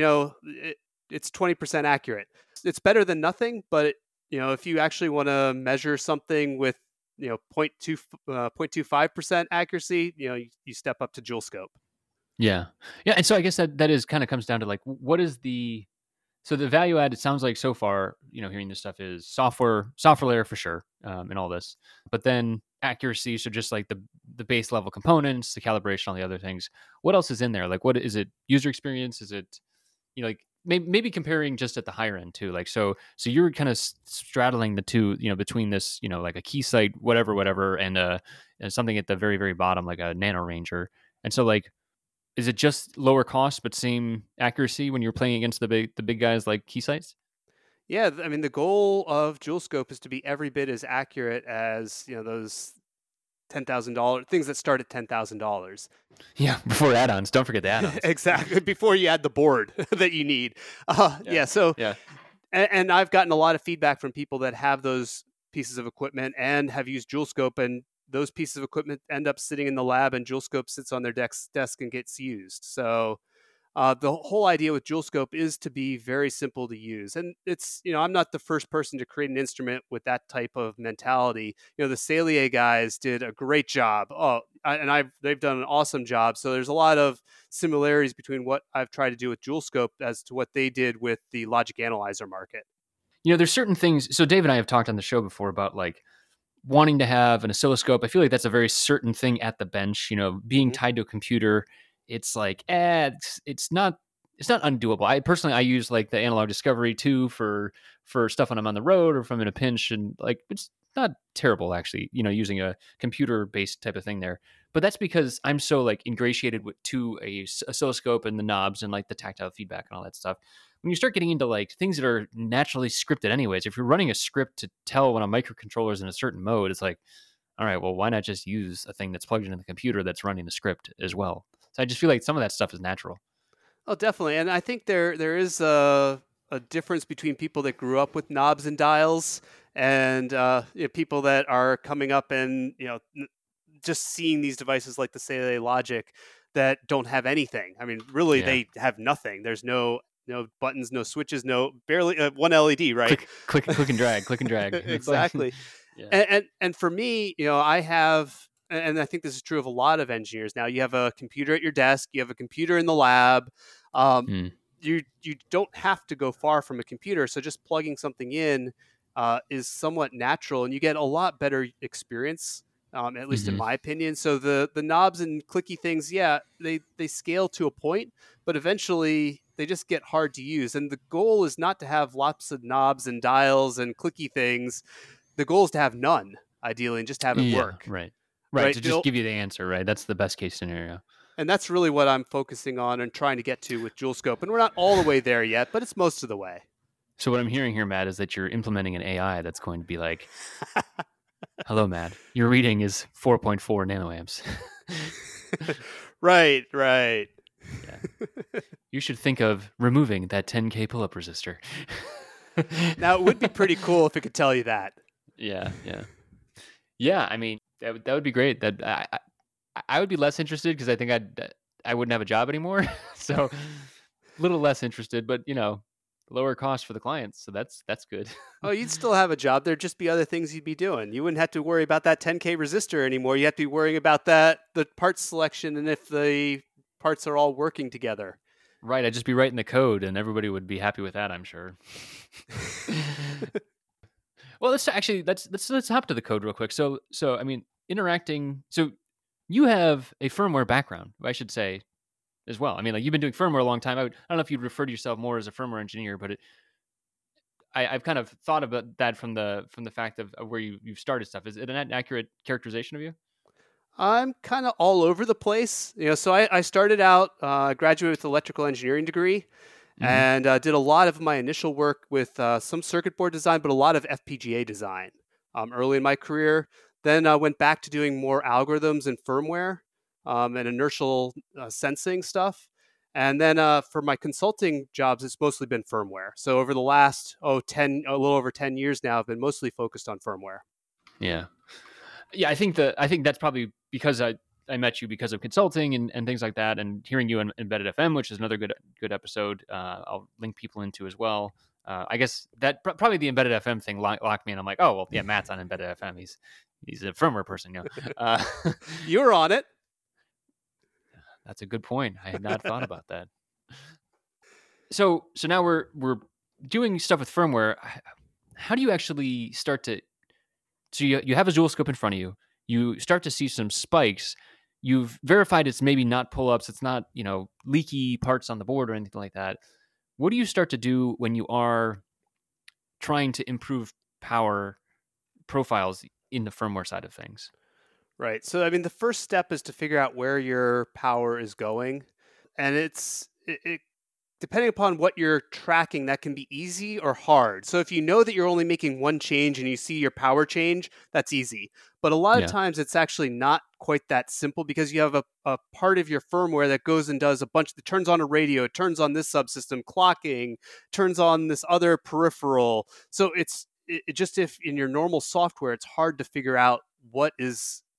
it's 20% accurate. It's better than nothing, but, if you actually want to measure something with, 0.25% accuracy, you step up to JewelScope. Yeah. Yeah. And so I guess that is kind of comes down to like, what is so the value add, it sounds like so far, hearing this stuff is software layer for sure, and all this, but then accuracy. So just like the base level components, the calibration, all the other things. What else is in there? Like, what is it? User experience? Is it, like maybe comparing just at the higher end too? Like, so you're kind of straddling the two, between this, like a Keysight, whatever, and something at the very, very bottom, like a Nano Ranger. And so like, is it just lower cost but same accuracy when you're playing against the big guys like Keysights? Yeah, I mean the goal of JewelScope is to be every bit as accurate as those $10,000 things that start at $10,000. Yeah, before add-ons. Don't forget the add-ons. Exactly, before you add the board that you need. Yeah, Yeah, so yeah. and I've gotten a lot of feedback from people that have those pieces of equipment and have used JewelScope, and those pieces of equipment end up sitting in the lab, and JewelScope sits on their desk and gets used. So the whole idea with JewelScope is to be very simple to use. And it's, I'm not the first person to create an instrument with that type of mentality. The Salier guys did a great job. They've done an awesome job. So there's a lot of similarities between what I've tried to do with JewelScope as to what they did with the logic analyzer market. There's certain things. So Dave and I have talked on the show before about like wanting to have an oscilloscope. I feel like that's a very certain thing at the bench, being tied to a computer. It's like, it's not undoable. I use like the Analog Discovery 2 for stuff when I'm on the road or if I'm in a pinch, and like it's not terrible actually, using a computer based type of thing there. But that's because I'm so like ingratiated to a oscilloscope and the knobs and like the tactile feedback and all that stuff. When you start getting into like things that are naturally scripted anyways, if you're running a script to tell when a microcontroller is in a certain mode, it's like, all right, well, why not just use a thing that's plugged into the computer that's running the script as well? So I just feel like some of that stuff is natural. Oh, definitely. And I think there is a difference between people that grew up with knobs and dials and people that are coming up and just seeing these devices like the Salier Logic that don't have anything. I mean, really, they have nothing. There's no buttons, no switches, no barely one LED, right? Click and drag, click and drag. Exactly. And for me, I have, and I think this is true of a lot of engineers now. You have a computer at your desk, you have a computer in the lab. You don't have to go far from a computer, so just plugging something in is somewhat natural, and you get a lot better experience. At least in my opinion. So the knobs and clicky things, they scale to a point, but eventually they just get hard to use. And the goal is not to have lots of knobs and dials and clicky things. The goal is to have none, ideally, and just have it work. Right. To just give you the answer, right? That's the best case scenario. And that's really what I'm focusing on and trying to get to with JewelScope. And we're not all the way there yet, but it's most of the way. So what I'm hearing here, Matt, is that you're implementing an AI that's going to be like, hello, Matt, your reading is 4.4 nanoamps. Right. Yeah. You should think of removing that 10K pull-up resistor. Now, it would be pretty cool if it could tell you that. Yeah. I mean, that would be great. That I would be less interested because I think I wouldn't have a job anymore. So a little less interested, but lower cost for the clients. So that's good. Oh, you'd still have a job. There'd just be other things you'd be doing. You wouldn't have to worry about that 10K resistor anymore. You have to be worrying about the parts selection and if the parts are all working together. Right. I'd just be writing the code and everybody would be happy with that, I'm sure. Well, let's hop to the code real quick. So I mean, interacting. So you have a firmware background, I should say, as well. I mean, like you've been doing firmware a long time. I don't know if you'd refer to yourself more as a firmware engineer, but I've kind of thought about that from the fact of where you've started stuff. Is it an accurate characterization of you? I'm kind of all over the place. So I started out, graduated with an electrical engineering degree, and did a lot of my initial work with some circuit board design, but a lot of FPGA design early in my career. Then I went back to doing more algorithms and firmware and inertial sensing stuff. And then for my consulting jobs, it's mostly been firmware. So over the last, a little over 10 years now, I've been mostly focused on firmware. Yeah. I think that's probably because I met you because of consulting and things like that, and hearing you on Embedded FM, which is another good episode. I'll link people into as well. I guess that probably the Embedded FM thing locked me in. I'm like, oh, well, yeah, Matt's on Embedded FM. He's a firmware person, You're on it. That's a good point. I had not thought about that. So now we're doing stuff with firmware. How do you actually start to? So you have a JewelScope in front of you. You start to see some spikes. You've verified it's maybe not pull-ups. It's not leaky parts on the board or anything like that. What do you start to do when you are trying to improve power profiles in the firmware side of things? Right. So, I mean, the first step is to figure out where your power is going. And it depending upon what you're tracking, that can be easy or hard. So if you know that you're only making one change and you see your power change, that's easy. But a lot of times it's actually not quite that simple because you have a part of your firmware that goes and does that turns on a radio, it turns on this subsystem, clocking, turns on this other peripheral. So it just if in your normal software, it's hard to figure out what is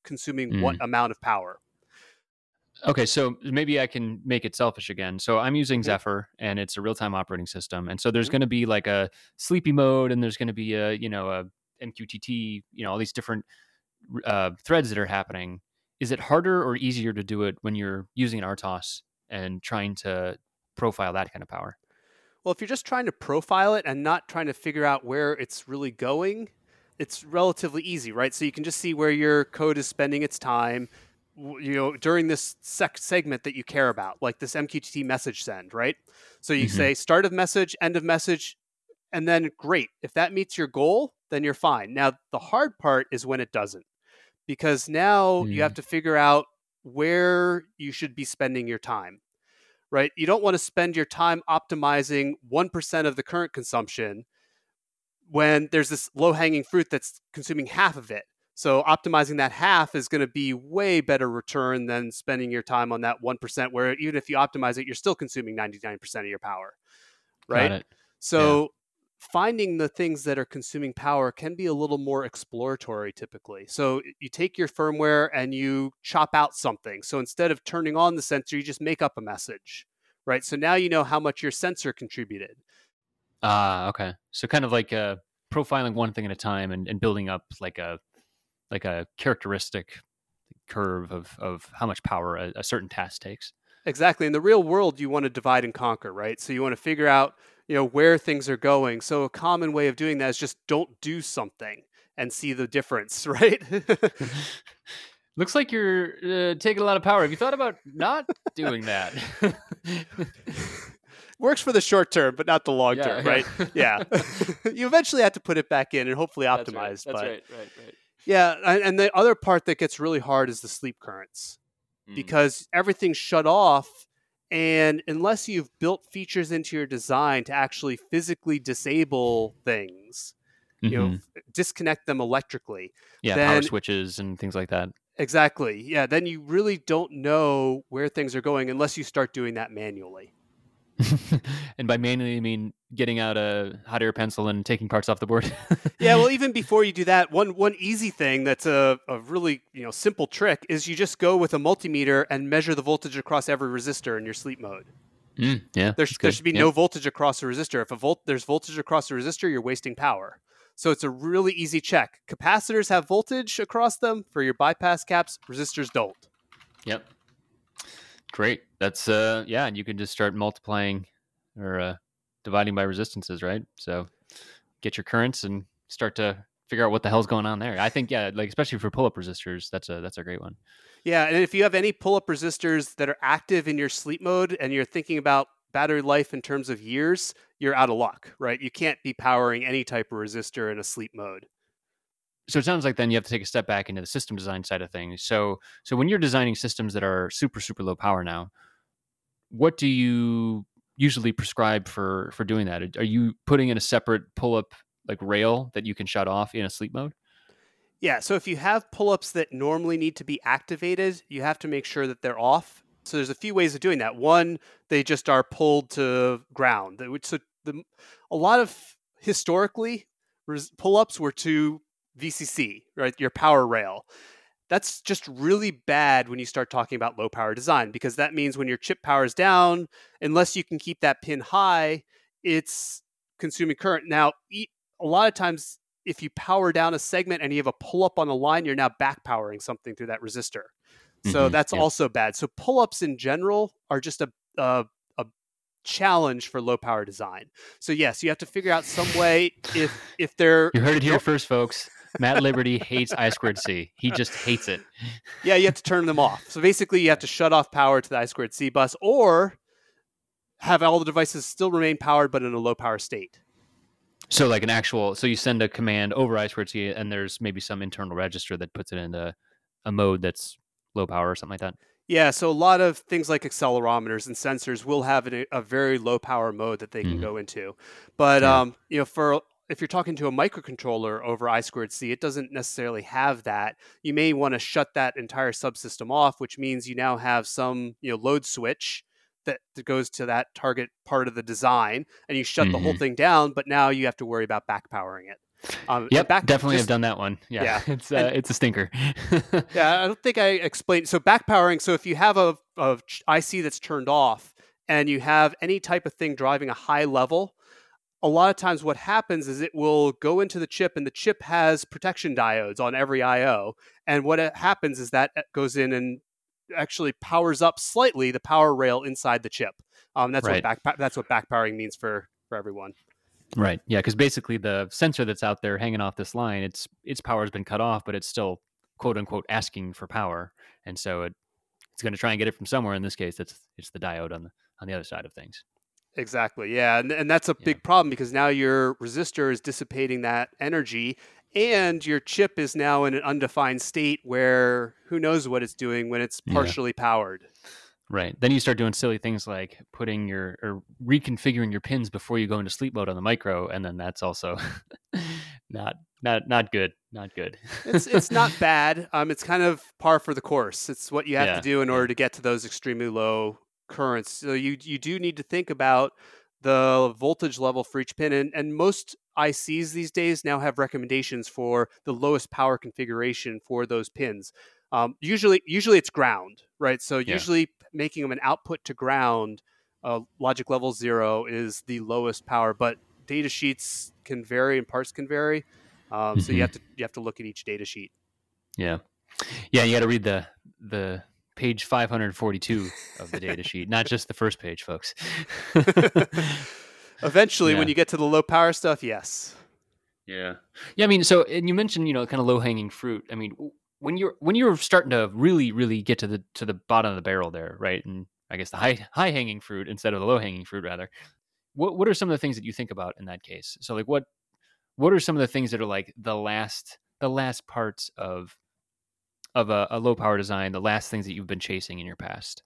consuming what Mm. amount of power. Okay, so maybe I can make it selfish again. So I'm using Hmm. Zephyr, and it's a real-time operating system, and so there's Hmm. going to be like a sleepy mode, and there's going to be a a MQTT, all these different threads that are happening. Is it harder or easier to do it when you're using an RTOS and trying to profile that kind of power? Well, if you're just trying to profile it and not trying to figure out where it's really going, it's relatively easy, right? So you can just see where your code is spending its time, during this segment that you care about, like this MQTT message send, right? So you Hmm. say start of message, end of message, and then great. If that meets your goal, then you're fine. Now, the hard part is when it doesn't, because now you have Mm. to figure out where you should be spending your time, right? You don't want to spend your time optimizing 1% of the current consumption when there's this low hanging fruit that's consuming half of it. So optimizing that half is going to be way better return than spending your time on that 1%, where even if you optimize it, you're still consuming 99% of your power, Got right? it. Yeah. So finding the things that are consuming power can be a little more exploratory typically. So you take your firmware and you chop out something. So instead of turning on the sensor, you just make up a message, right? So now you know how much your sensor contributed. Ah, okay. So kind of like profiling one thing at a time and building up like a characteristic curve of how much power a certain task takes. Exactly. In the real world, you want to divide and conquer, right? So you want to figure out, where things are going. So a common way of doing that is just don't do something and see the difference, right? Looks like you're taking a lot of power. Have you thought about not doing that? Works for the short term, but not the long Yeah, term, right? Yeah. yeah. You eventually have to put it back in and hopefully That's right. optimize. That's But right. Right. Right. yeah, and the other part that gets really hard is the sleep currents, Mm. because everything's shut off. And unless you've built features into your design to actually physically disable things, Hmm. disconnect them electrically, Yeah, power then switches and things like that. exactly, yeah, then you really don't know where things are going unless you start doing that manually. And by manually, I mean getting out a hot air pencil and taking parts off the board. Yeah, well, even before you do that, one easy thing that's a really simple trick is you just go with a multimeter and measure the voltage across every resistor in your sleep mode. Yeah, There, that's there good. should be Yep. no voltage across a resistor. If there's voltage across a resistor, you're wasting power. So it's a really easy check. Capacitors have voltage across them for your bypass caps. Resistors don't. Yep. Great. That's yeah, and you can just start multiplying or dividing by resistances, right? So get your currents and start to figure out what the hell's going on there. I think yeah, like especially for pull-up resistors, that's a great one. Yeah, and if you have any pull-up resistors that are active in your sleep mode and you're thinking about battery life in terms of years, you're out of luck, right? You can't be powering any type of resistor in a sleep mode. So it sounds like then you have to take a step back into the system design side of things. So when you're designing systems that are super low power now, what do you usually prescribe for doing that? Are you putting in a separate pull-up like rail that you can shut off in a sleep mode? Yeah, so if you have pull-ups that normally need to be activated, you have to make sure that they're off. So there's a few ways of doing that. One, they just are pulled to ground. A lot of historically pull-ups were to VCC, right? Your power rail. That's just really bad when you start talking about low power design, because that means when your chip power is down, unless you can keep that pin high, it's consuming current. Now, a lot of times, if you power down a segment and you have a pull up on a line, you're now back powering something through that resistor. So that's Yep. also bad. So pull ups in general are just a challenge for low power design. So yes, you have to figure out some way if they're You heard it here first, folks. Matt Liberty hates I squared C. He just hates it. yeah, you have to turn them off. So basically, you have to shut off power to the I squared C bus, or have all the devices still remain powered but in a low power state. So like so you send a command over I squared C, and there's maybe some internal register that puts it into a mode that's low power or something like that. Yeah, so a lot of things like accelerometers and sensors will have a very low power mode that they can Mm-hmm. go into. But Yeah. for if you're talking to a microcontroller over I squared C, it doesn't necessarily have that. You may want to shut that entire subsystem off, which means you now have some load switch that goes to that target part of the design, and you shut the whole Mm-hmm. thing down. But now you have to worry about back powering it. And Yep, back definitely have just done that one. Yeah, yeah, and it's a stinker. yeah, I don't think I explained. So back powering. So if you have a IC that's turned off and you have any type of thing driving a high level, a lot of times what happens is it will go into the chip, and the chip has protection diodes on every IO. And what happens is that it goes in and actually powers up slightly the power rail inside the chip. Right. That's what back powering means for everyone. Right. Yeah, because basically the sensor that's out there hanging off this line, its power has been cut off, but it's still quote unquote asking for power, and so it's going to try and get it from somewhere. In this case, it's the diode on the other side of things. Exactly. Yeah. And that's a Yeah. big problem because now your resistor is dissipating that energy and your chip is now in an undefined state where who knows what it's doing when it's Yeah. partially powered. Right. Then you start doing silly things like putting or reconfiguring your pins before you go into sleep mode on the micro, and then that's also not good. Not good. It's not bad. It's kind of par for the course. It's what you have to Yeah. do in Yeah. order to get to those extremely low currents. So you do need to think about the voltage level for each pin, and most ICs these days now have recommendations for the lowest power configuration for those pins. Usually it's ground, right? So Yeah. usually making them an output to ground, logic level 0 is the lowest power, but data sheets can vary and parts can vary. So Hmm. you have to look at each data sheet. Yeah. Yeah. You got to read the page 542 of the data sheet, not just the first page, folks. Eventually, when Yeah. you get to the low power stuff, yes. Yeah. Yeah. I mean, so, and you mentioned, kind of low hanging fruit. I mean, when you're starting to really get to the bottom of the barrel there, right? And I guess the high hanging fruit instead of the low hanging fruit, rather. What are some of the things that you think about in that case? So, like, what are some of the things that are like the last parts of a low power design, the last things that you've been chasing in your past?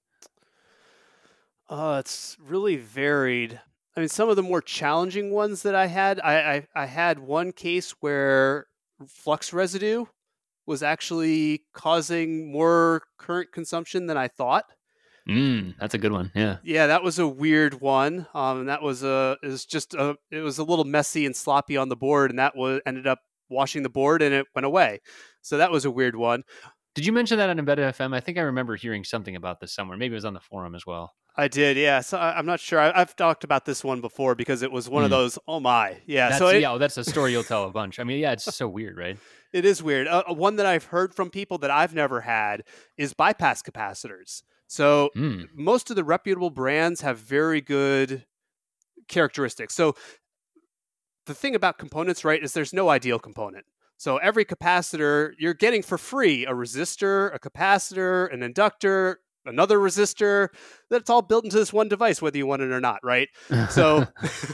It's really varied. I mean, some of the more challenging ones that I had one case where flux residue was actually causing more current consumption than I thought. That's a good one. Yeah. Yeah, that was a weird one. And that was it was a little messy and sloppy on the board, and that was ended up washing the board, and it went away. So that was a weird one. Did you mention that on Embedded FM? I think I remember hearing something about this somewhere. Maybe it was on the forum as well. I did, yeah. So I'm not sure. I've talked about this one before because it was one of Mm. those. Oh my, yeah. So That's a story you'll tell a bunch. I mean, yeah, it's so weird, right? it is weird. One that I've heard from people that I've never had is bypass capacitors. So Mm. most of the reputable brands have very good characteristics. So the thing about components, right, is there's no ideal component. So every capacitor you're getting for free: a resistor, a capacitor, an inductor, another resistor. That's all built into this one device, whether you want it or not, right? So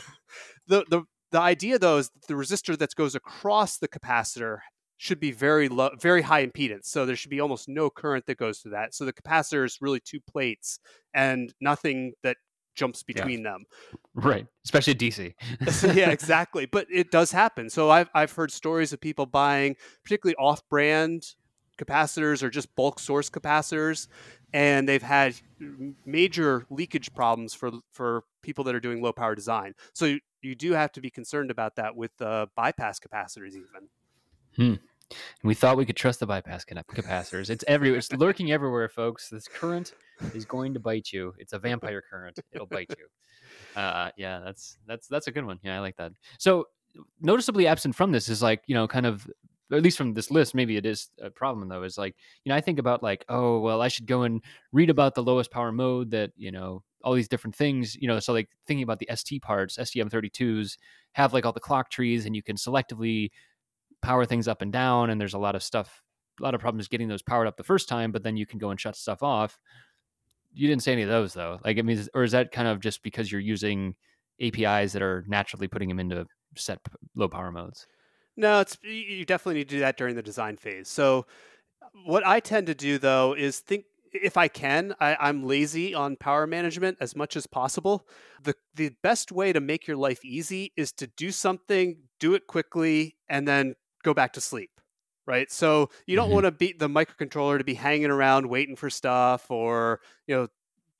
the idea though is that the resistor that goes across the capacitor should be very low, very high impedance. So there should be almost no current that goes through that. So the capacitor is really two plates and nothing that jumps Yeah. between them. Right. Especially DC. Yeah, exactly. But it does happen. So I've heard stories of people buying particularly off-brand capacitors or just bulk source capacitors, and they've had major leakage problems for people that are doing low power design. So you do have to be concerned about that with bypass capacitors even. We thought we could trust the bypass capacitors. It's lurking everywhere, folks. This current is going to bite you. It's a vampire current. It'll bite you. Yeah, that's a good one. Yeah, I like that. So noticeably absent from this is like, kind of, or at least from this list, maybe it is a problem though, is like, I think about like, oh, well, I should go and read about the lowest power mode that, all these different things, so like thinking about the ST parts, STM32s have like all the clock trees and you can selectively power things up and down. And there's a lot of problems getting those powered up the first time, but then you can go and shut stuff off. You didn't say any of those though. Like, I mean, or is that kind of just because you're using APIs that are naturally putting them into set low power modes? No, you definitely need to do that during the design phase. So what I tend to do though is think, if I can, I'm lazy on power management as much as possible. The best way to make your life easy is to do something, do it quickly, and then go back to sleep. Right. So you don't want to be the microcontroller to be hanging around waiting for stuff, or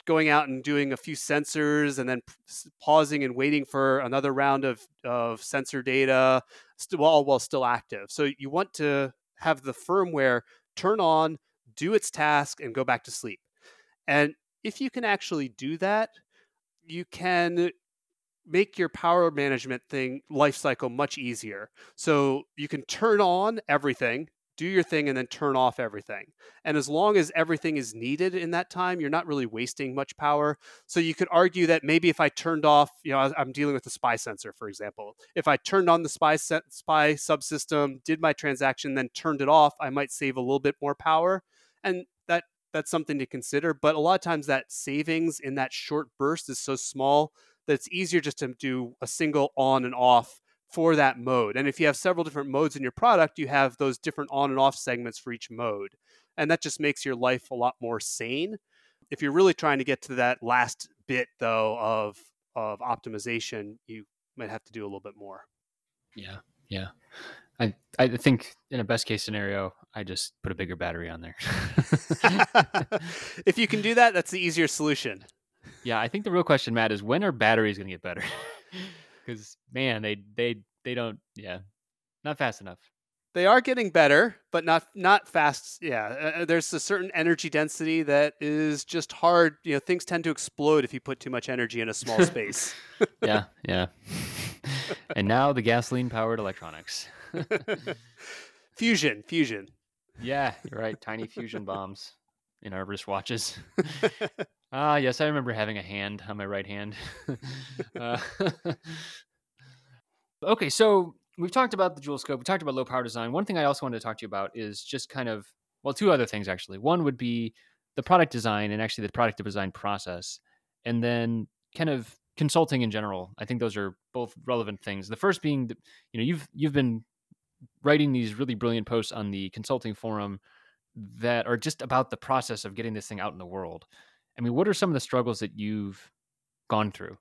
going out and doing a few sensors and then pausing and waiting for another round of sensor data while still active. So you want to have the firmware turn on, do its task, and go back to sleep. And if you can actually do that, you can make your power management life cycle much easier. So you can turn on everything, do your thing, and then turn off everything. And as long as everything is needed in that time, you're not really wasting much power. So you could argue that maybe if I turned off, I'm dealing with the SPI sensor, for example. If I turned on the SPI subsystem, did my transaction, then turned it off, I might save a little bit more power. And that's something to consider. But a lot of times that savings in that short burst is so small that it's easier just to do a single on and off for that mode. And if you have several different modes in your product, you have those different on and off segments for each mode. And that just makes your life a lot more sane. If you're really trying to get to that last bit, though, of optimization, you might have to do a little bit more. Yeah. I think in a best case scenario, I just put a bigger battery on there. If you can do that, that's the easier solution. Yeah, I think the real question, Matt, is when are batteries going to get better? Because man, they don't. Yeah, not fast enough. They are getting better, but not fast. Yeah, there's a certain energy density that is just hard. Things tend to explode if you put too much energy in a small space. Yeah. And now the gasoline-powered electronics. Fusion. Yeah, you're right. Tiny fusion bombs in our wristwatches. Yes, I remember having a hand on my right hand. Okay, so we've talked about the JoulScope. We talked about low power design. One thing I also wanted to talk to you about is just kind of, well, two other things actually. One would be the product design and actually the product design process, and then kind of consulting in general. I think those are both relevant things. The first being that, you've been writing these really brilliant posts on the consulting forum that are just about the process of getting this thing out in the world. I mean, what are some of the struggles that you've gone through?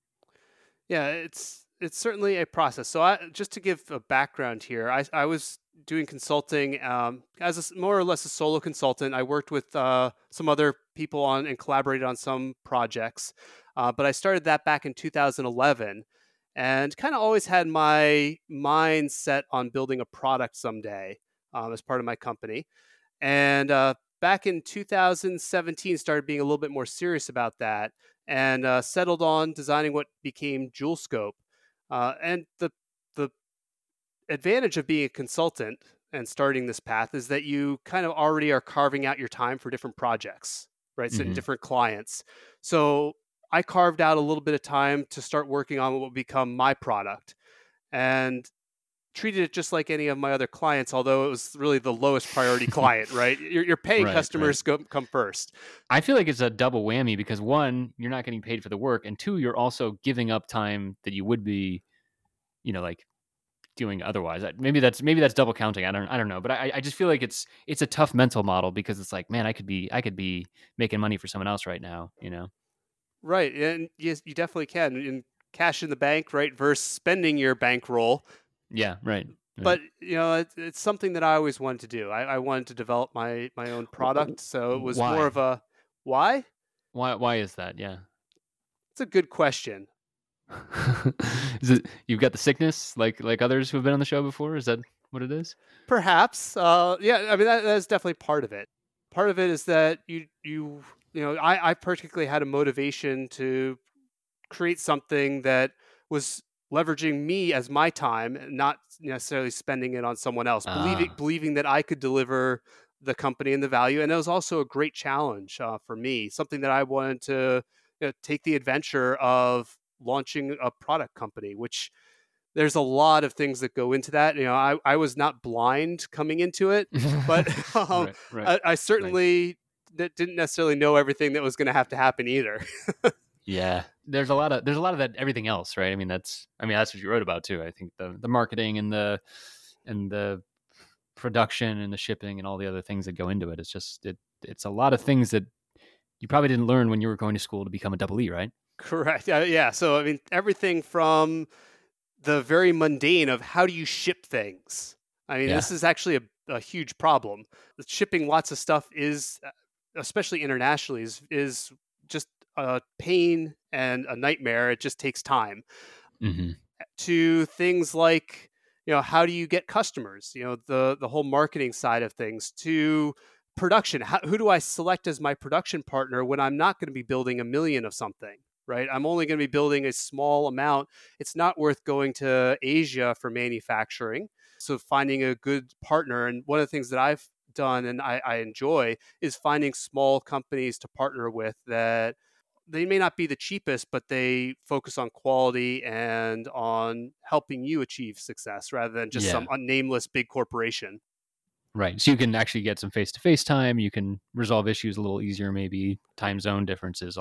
Yeah, it's certainly a process. So just to give a background here, I was doing consulting as more or less a solo consultant. I worked with some other people on and collaborated on some projects, but I started that back in 2011 and kind of always had my mind set on building a product someday as part of my company. And back in 2017, started being a little bit more serious about that and settled on designing what became JoulScope. And the advantage of being a consultant and starting this path is that you kind of already are carving out your time for different projects, right? So different clients. So I carved out a little bit of time to start working on what will become my product and treated it just like any of my other clients, although it was really the lowest priority client, right? Your paying customers come first. I feel like it's a double whammy because one, you're not getting paid for the work, and two, you're also giving up time that you would be, like doing otherwise. Maybe that's double counting. I don't know, but I just feel like it's a tough mental model because it's like, man, I could be making money for someone else right now, Right, and yes, you definitely can. And cash in the bank, right, versus spending your bankroll. Yeah, right. But it's something that I always wanted to do. I wanted to develop my own product, so it was more of a why. Why is that? Yeah, it's a good question. Is it you've got the sickness like others who have been on the show before? Is that what it is? Perhaps. Yeah, I mean that's definitely part of it. Part of it is that I particularly had a motivation to create something that was leveraging me as my time, not necessarily spending it on someone else. Believing that I could deliver the company and the value, and it was also a great challenge for me. Something that I wanted to take the adventure of launching a product company, which there's a lot of things that go into that. I was not blind coming into it, but right. I certainly didn't necessarily know everything that was going to have to happen either. Yeah, there's a lot of that everything else, right? I mean that's what you wrote about too. I think the marketing and the production and the shipping and all the other things that go into it. It's just it's a lot of things that you probably didn't learn when you were going to school to become a double E, right? Correct. Yeah. So I mean everything from the very mundane of how do you ship things. I mean this is actually a huge problem. Shipping lots of stuff is, especially internationally, is just a pain and a nightmare. It just takes time. Hmm. To things like, how do you get customers? The whole marketing side of things, to production. Who do I select as my production partner when I'm not going to be building a million of something? Right? I'm only going to be building a small amount. It's not worth going to Asia for manufacturing. So finding a good partner, and one of the things that I've done and I enjoy is finding small companies to partner with that they may not be the cheapest, but they focus on quality and on helping you achieve success rather than just some Yeah. unnameless big corporation. Right. So you can actually get some face-to-face time. You can resolve issues a little easier, maybe time zone differences.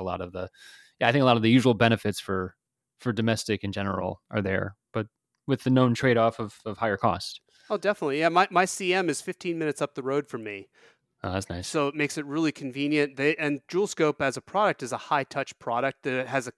I think a lot of the usual benefits for domestic in general are there, but with the known trade-off of higher cost. Oh, definitely. Yeah, my CM is 15 minutes up the road from me. Oh, that's nice. So it makes it really convenient. And JewelScope as a product is a high touch product that has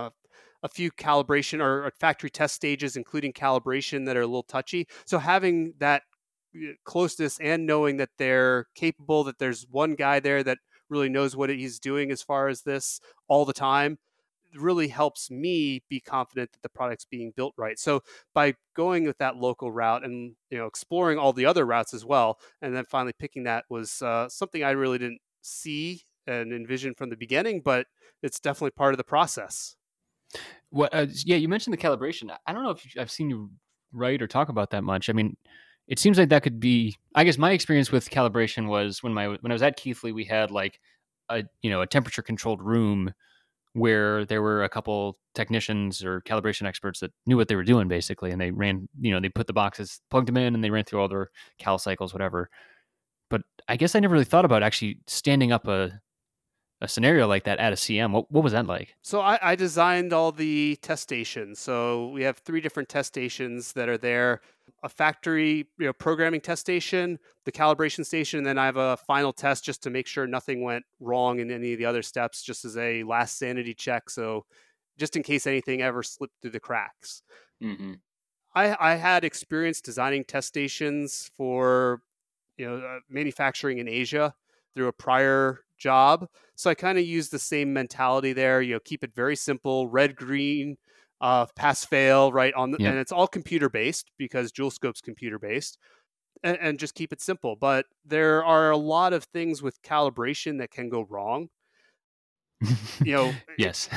a few calibration or factory test stages, including calibration, that are a little touchy. So having that closeness and knowing that they're capable, that there's one guy there that really knows what he's doing as far as this all the time, really helps me be confident that the product's being built right. So by going with that local route and exploring all the other routes as well, and then finally picking that was something I really didn't see and envision from the beginning, but it's definitely part of the process. What? Yeah, you mentioned the calibration. I don't know if I've seen you write or talk about that much. I mean, it seems like that could be. I guess my experience with calibration was when I was at Keithley, we had like a temperature controlled room where there were a couple technicians or calibration experts that knew what they were doing basically, and they ran. They put the boxes, plugged them in, and they ran through all their cal cycles, whatever. But I guess I never really thought about actually standing up a scenario like that at a CM. What was that like? So I designed all the test stations. So we have 3 different test stations that are there: a factory, programming test station, the calibration station, and then I have a final test just to make sure nothing went wrong in any of the other steps, just as a last sanity check. So just in case anything ever slipped through the cracks. Mm-hmm. I had experience designing test stations for manufacturing in Asia through a prior job. So I kind of use the same mentality there. Keep it very simple: red, green, pass, fail, right Yep. and it's all computer based because JewelScope's computer based, and just keep it simple. But there are a lot of things with calibration that can go wrong. Yes.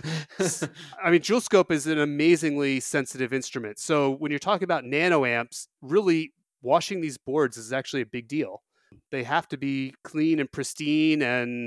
I mean, JewelScope is an amazingly sensitive instrument. So when you're talking about nanoamps, really washing these boards is actually a big deal. They have to be clean and pristine,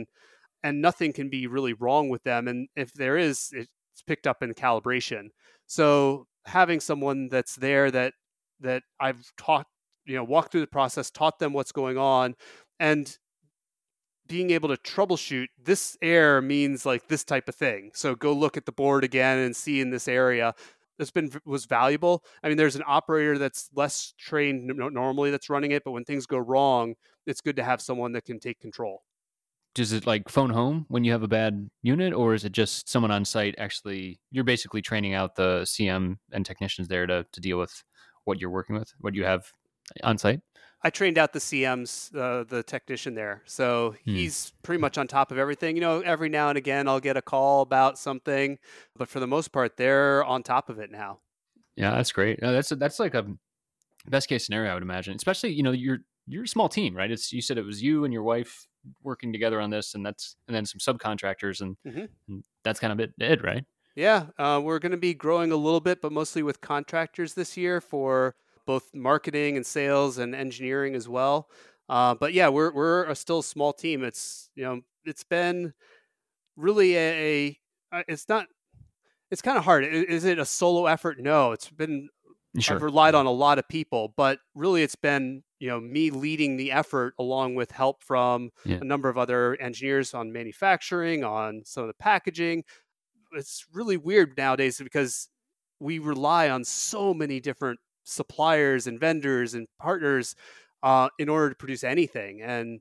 and nothing can be really wrong with them. And if there is, it's picked up in calibration. So having someone that's there that I've taught, walked through the process, taught them what's going on, and being able to troubleshoot, this error means like this type of thing. So go look at the board again and see in this area. Was valuable. I mean, there's an operator that's less trained normally that's running it, but when things go wrong, it's good to have someone that can take control. Does it like phone home when you have a bad unit, or is it just someone on site actually? You're basically training out the CM and technicians there to deal with what you're working with, what you have on site. I trained out the CMs, the technician there. So he's pretty much on top of everything. Every now and again, I'll get a call about something, but for the most part, they're on top of it now. Yeah, that's great. No, that's like a best case scenario, I would imagine. Especially, you're a small team, right? You said it was you and your wife working together on this, and then some subcontractors, and that's kind of it, right? Yeah, we're going to be growing a little bit, but mostly with contractors this year for both marketing and sales and engineering as well. But yeah, we're still a small team. It's been really it's not. It's kind of hard. Is it a solo effort? No, it's been. Sure. I've relied on a lot of people, but really it's been me leading the effort along with help from a number of other engineers on manufacturing, on some of the packaging. It's really weird nowadays because we rely on so many different suppliers and vendors and partners in order to produce anything, and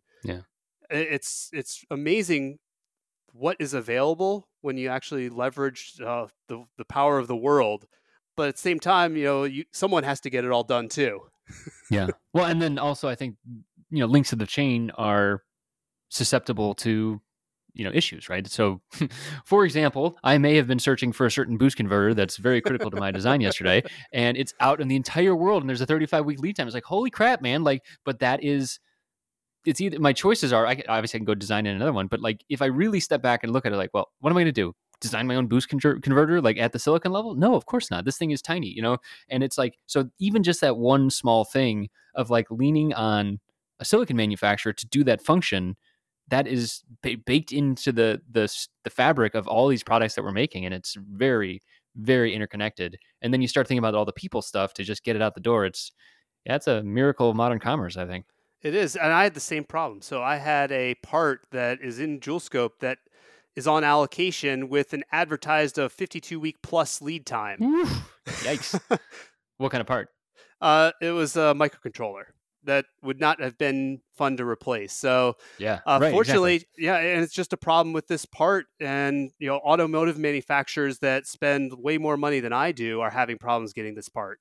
it's amazing what is available when you actually leverage the power of the world. But at the same time, someone has to get it all done too. Yeah. Well, and then also I think links to the chain are susceptible to issues, right? So, for example, I may have been searching for a certain boost converter that's very critical to my design yesterday, and it's out in the entire world, and there's a 35-week lead time. It's like, holy crap, man! Like, but that is, it's either my choices are, obviously I can go design in another one, but like if I really step back and look at it, like, well, what am I going to do? Design my own boost converter, like at the silicon level? No, of course not. This thing is tiny, and it's like, so even just that one small thing of like leaning on a silicon manufacturer to do that function, that is baked into the fabric of all these products that we're making, and it's very, very interconnected. And then you start thinking about all the people stuff to just get it out the door. It's a miracle of modern commerce, I think. It is, and I had the same problem. So I had a part that is in JewelScope that is on allocation with an advertised of 52-week plus lead time. Oof, yikes! What kind of part? It was a microcontroller that would not have been fun to replace. So, Yeah, right, fortunately, exactly. yeah, and it's just a problem with this part. And automotive manufacturers that spend way more money than I do are having problems getting this part.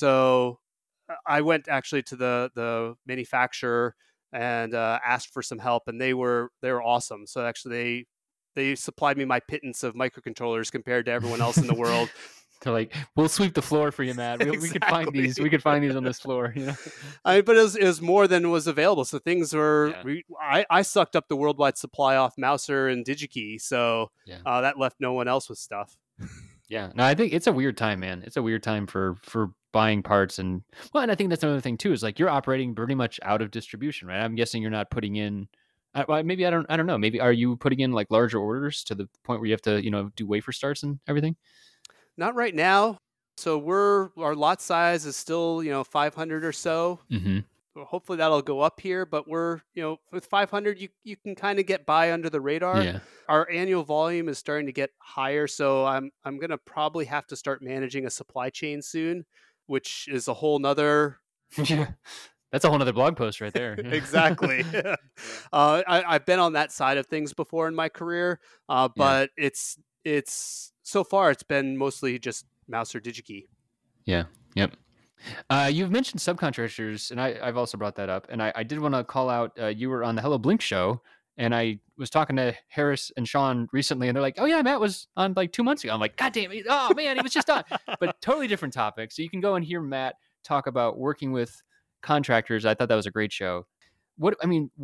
So, I went actually to the manufacturer and asked for some help, and they were awesome. So actually, they supplied me my pittance of microcontrollers compared to everyone else in the world. They're like, we'll sweep the floor for you, Matt. We could find Exactly. these. We could find these on this floor. But it was more than was available. So things were. Yeah. I sucked up the worldwide supply off Mouser and DigiKey, so Yeah. that left no one else with stuff. Yeah. No, I think it's a weird time, man. It's a weird time for buying parts, and I think that's another thing too. Is like you're operating pretty much out of distribution, right? I'm guessing you're not putting in. Maybe I don't know. Maybe are you putting in like larger orders to the point where you have to do wafer starts and everything? Not right now. So our lot size is still 500 or so. Mm-hmm. Hopefully that'll go up here, but we're with 500 you can kind of get by under the radar. Yeah. Our annual volume is starting to get higher, so I'm going to probably have to start managing a supply chain soon, which is a whole nother. Yeah. That's a whole nother blog post right there. Exactly. I've been on that side of things before in my career, but it's so far it's been mostly just Mouser DigiKey. Yeah. Yep. You've mentioned subcontractors, and I've also brought that up. And I did want to call out, you were on the Hello Blink show, and I was talking to Harris and Sean recently, and they're like, oh yeah, Matt was on like 2 months ago. I'm like, God damn it. Oh man, he was just on. But totally different topic. So you can go and hear Matt talk about working with contractors. I thought that was a great show. What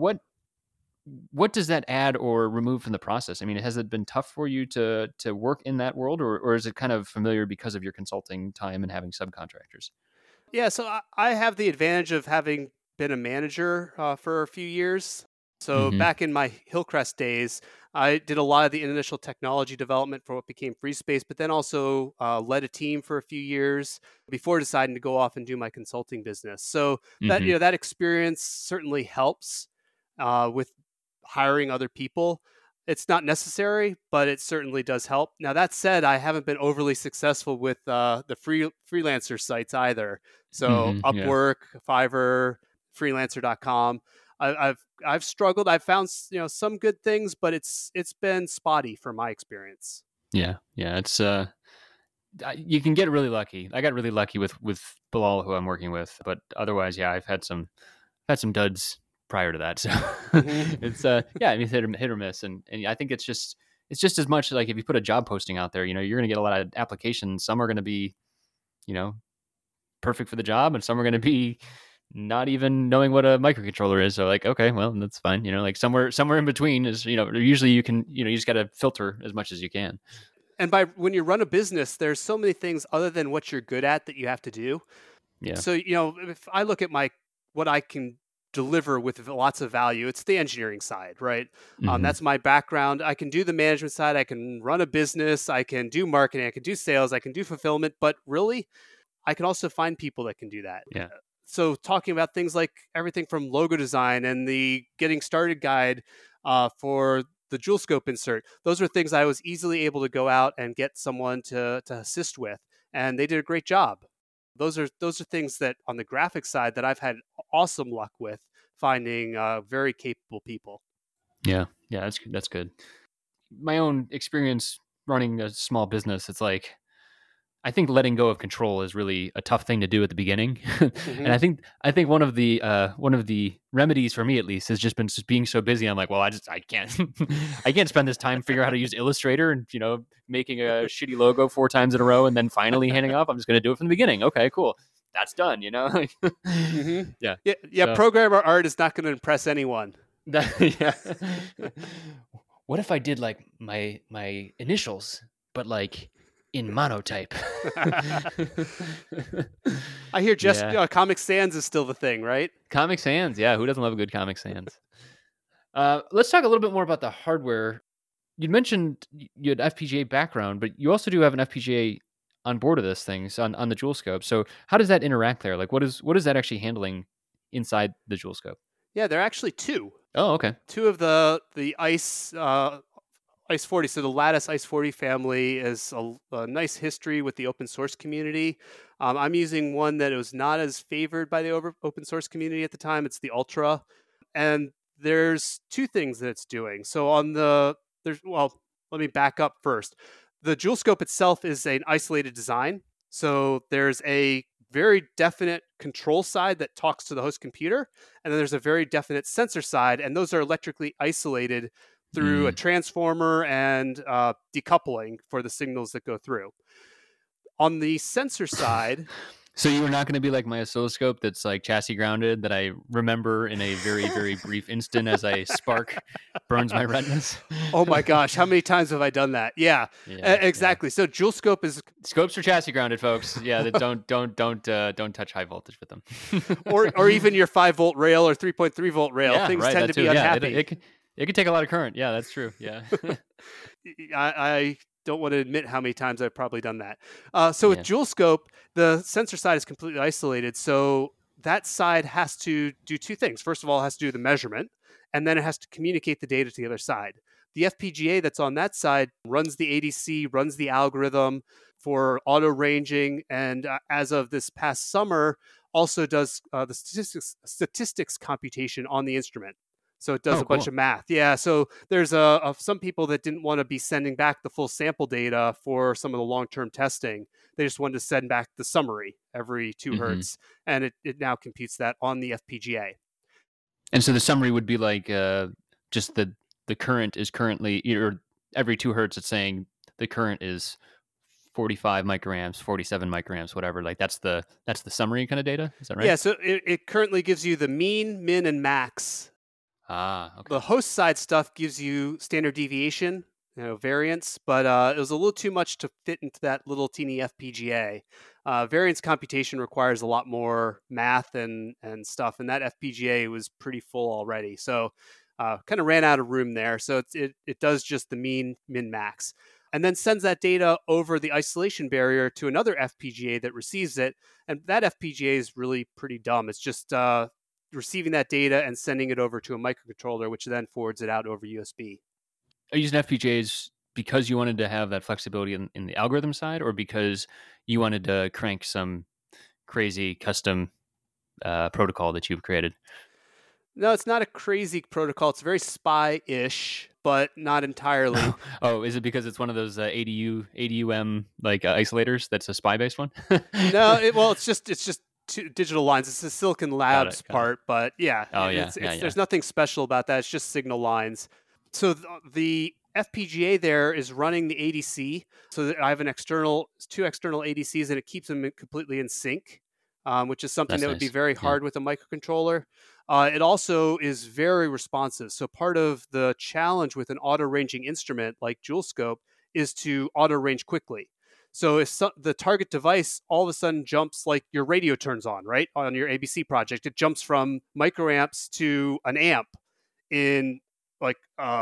does that add or remove from the process? I mean, has it been tough for you to work in that world, or is it kind of familiar because of your consulting time and having subcontractors? Yeah, so I have the advantage of having been a manager for a few years. So Mm-hmm. back in my Hillcrest days, I did a lot of the initial technology development for what became FreeSpace, but then also led a team for a few years before deciding to go off and do my consulting business. So that Mm-hmm. that experience certainly helps with hiring other people. It's not necessary, but it certainly does help. Now that said, I haven't been overly successful with the freelancer sites either. So Mm-hmm. Yeah. Upwork, Fiverr, freelancer.com. I've struggled. I've found some good things, but it's been spotty from my experience. Yeah. It's you can get really lucky. I got really lucky with Bilal, who I'm working with, but otherwise, yeah, I've had some duds prior to that. So Mm-hmm. it's I mean, hit or miss, and I think it's just as much like if you put a job posting out there, you're going to get a lot of applications. Some are going to be, perfect for the job, and some are going to be not even knowing what a microcontroller is. So like, okay, well, that's fine. Like somewhere in between is, usually you can, you just got to filter as much as you can. And when you run a business, there's so many things other than what you're good at that you have to do. Yeah. So, if I look at what I can deliver with lots of value, it's the engineering side, right? Mm-hmm. That's my background. I can do the management side. I can run a business. I can do marketing. I can do sales. I can do fulfillment. But really, I can also find people that can do that. Yeah. So talking about things like everything from logo design and the getting started guide for the JewelScope insert, those are things I was easily able to go out and get someone to assist with, and they did a great job. Those are things that on the graphic side that I've had awesome luck with finding very capable people. Yeah, that's good. My own experience running a small business, it's like I think letting go of control is really a tough thing to do at the beginning, and Hmm. I think one of the remedies for me at least has just been just being so busy. I'm like, well, I can't I can't spend this time figuring out how to use Illustrator and making a shitty logo 4 times in a row and then finally handing off. I'm just going to do it from the beginning. Okay, cool, that's done. Hmm. Yeah. Yeah, yeah. So Programmer art is not going to impress anyone. yeah. What if I did like my initials, but like in monotype? I hear just Yeah. Comic Sans is still the thing, right? Comic Sans. Yeah. Who doesn't love a good Comic Sans? Let's talk a little bit more about the hardware. You mentioned you had FPGA background, but you also do have an FPGA on board of this thing on the Jewel Scope. So how does that interact there? Like what is that actually handling inside the Jewel Scope? Yeah, there are actually two. Oh, okay. Two of the Ice 40. So the Lattice Ice 40 family is a nice history with the open source community. I'm using one that was not as favored by the open source community at the time. It's the Ultra, and there's two things that it's doing. So let me back up first. The Jewel Scope itself is an isolated design. So there's a very definite control side that talks to the host computer, and then there's a very definite sensor side, and those are electrically isolated through a Mm. transformer and decoupling for the signals that go through. On the sensor side, So you are not going to be like my oscilloscope that's like chassis grounded that I remember in a very, very brief instant as a spark burns my retinas. oh my gosh, how many times have I done that? Yeah, Yeah, yeah. exactly. So Jewel Scope is, Scopes are chassis grounded, folks. Yeah, that don't touch high voltage with them. or even your 5 volt rail or 3.3 volt rail. Yeah, Things right. tend That to too. be Yeah, unhappy. it can take a lot of current. Yeah, that's true. Yeah, I don't want to admit how many times I've probably done that. So with yeah. Jewel Scope, the sensor side is completely isolated. So that side has to do two things. First of all, it has to do the measurement, and then it has to communicate the data to the other side. The FPGA that's on that side runs the ADC, runs the algorithm for auto ranging, and as of this past summer, also does the statistics computation on the instrument. So it does Oh, a bunch cool. of math. Yeah. So there's some people that didn't want to be sending back the full sample data for some of the long-term testing. They just wanted to send back the summary every two Hmm. hertz, and it now computes that on the FPGA. And so the summary would be like just the current is currently or every 2 hertz. It's saying the current is 45 microamps, 47 microamps, whatever. Like that's the summary kind of data. Is that right? Yeah. So it currently gives you the mean, min, and max. Ah, okay. The host side stuff gives you standard deviation, variance, but it was a little too much to fit into that little teeny FPGA. Variance computation requires a lot more math and stuff, and that FPGA was pretty full already. So kind of ran out of room there. So it does just the mean, min, max, and then sends that data over the isolation barrier to another FPGA that receives it. And that FPGA is really pretty dumb. It's just receiving that data and sending it over to a microcontroller, which then forwards it out over USB. Are you using FPGAs because you wanted to have that flexibility in the algorithm side, or because you wanted to crank some crazy custom protocol that you've created? No, it's not a crazy protocol. It's very SPI-ish, but not entirely. Oh, is it because it's one of those ADUM like isolators that's a SPI based one? No, it's just two digital lines. It's the Silicon Got Labs it. Got it. part, but yeah, Oh yeah, yeah, it's yeah. there's nothing special about that. It's just signal lines. So the FPGA there is running the ADC. So that I have two external ADCs, and it keeps them completely in sync, which is something That's that would be nice. very Yeah. hard with a microcontroller. It also is very responsive. So part of the challenge with an auto ranging instrument like Jewel Scope is to auto range quickly. So if the target device all of a sudden jumps, like your radio turns on, right, on your ABC project, it jumps from microamps to an amp in like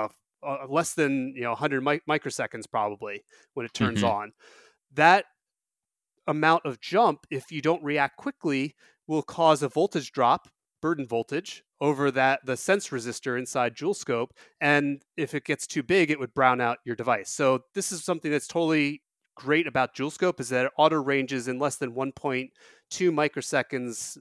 less than 100 microseconds probably when it turns Hmm. on. That amount of jump, if you don't react quickly, will cause a voltage drop, burden voltage, over the sense resistor inside Jewel Scope. And if it gets too big, it would brown out your device. So this is something that's totally great about Jewel Scope, is that it auto ranges in less than 1.2 microseconds,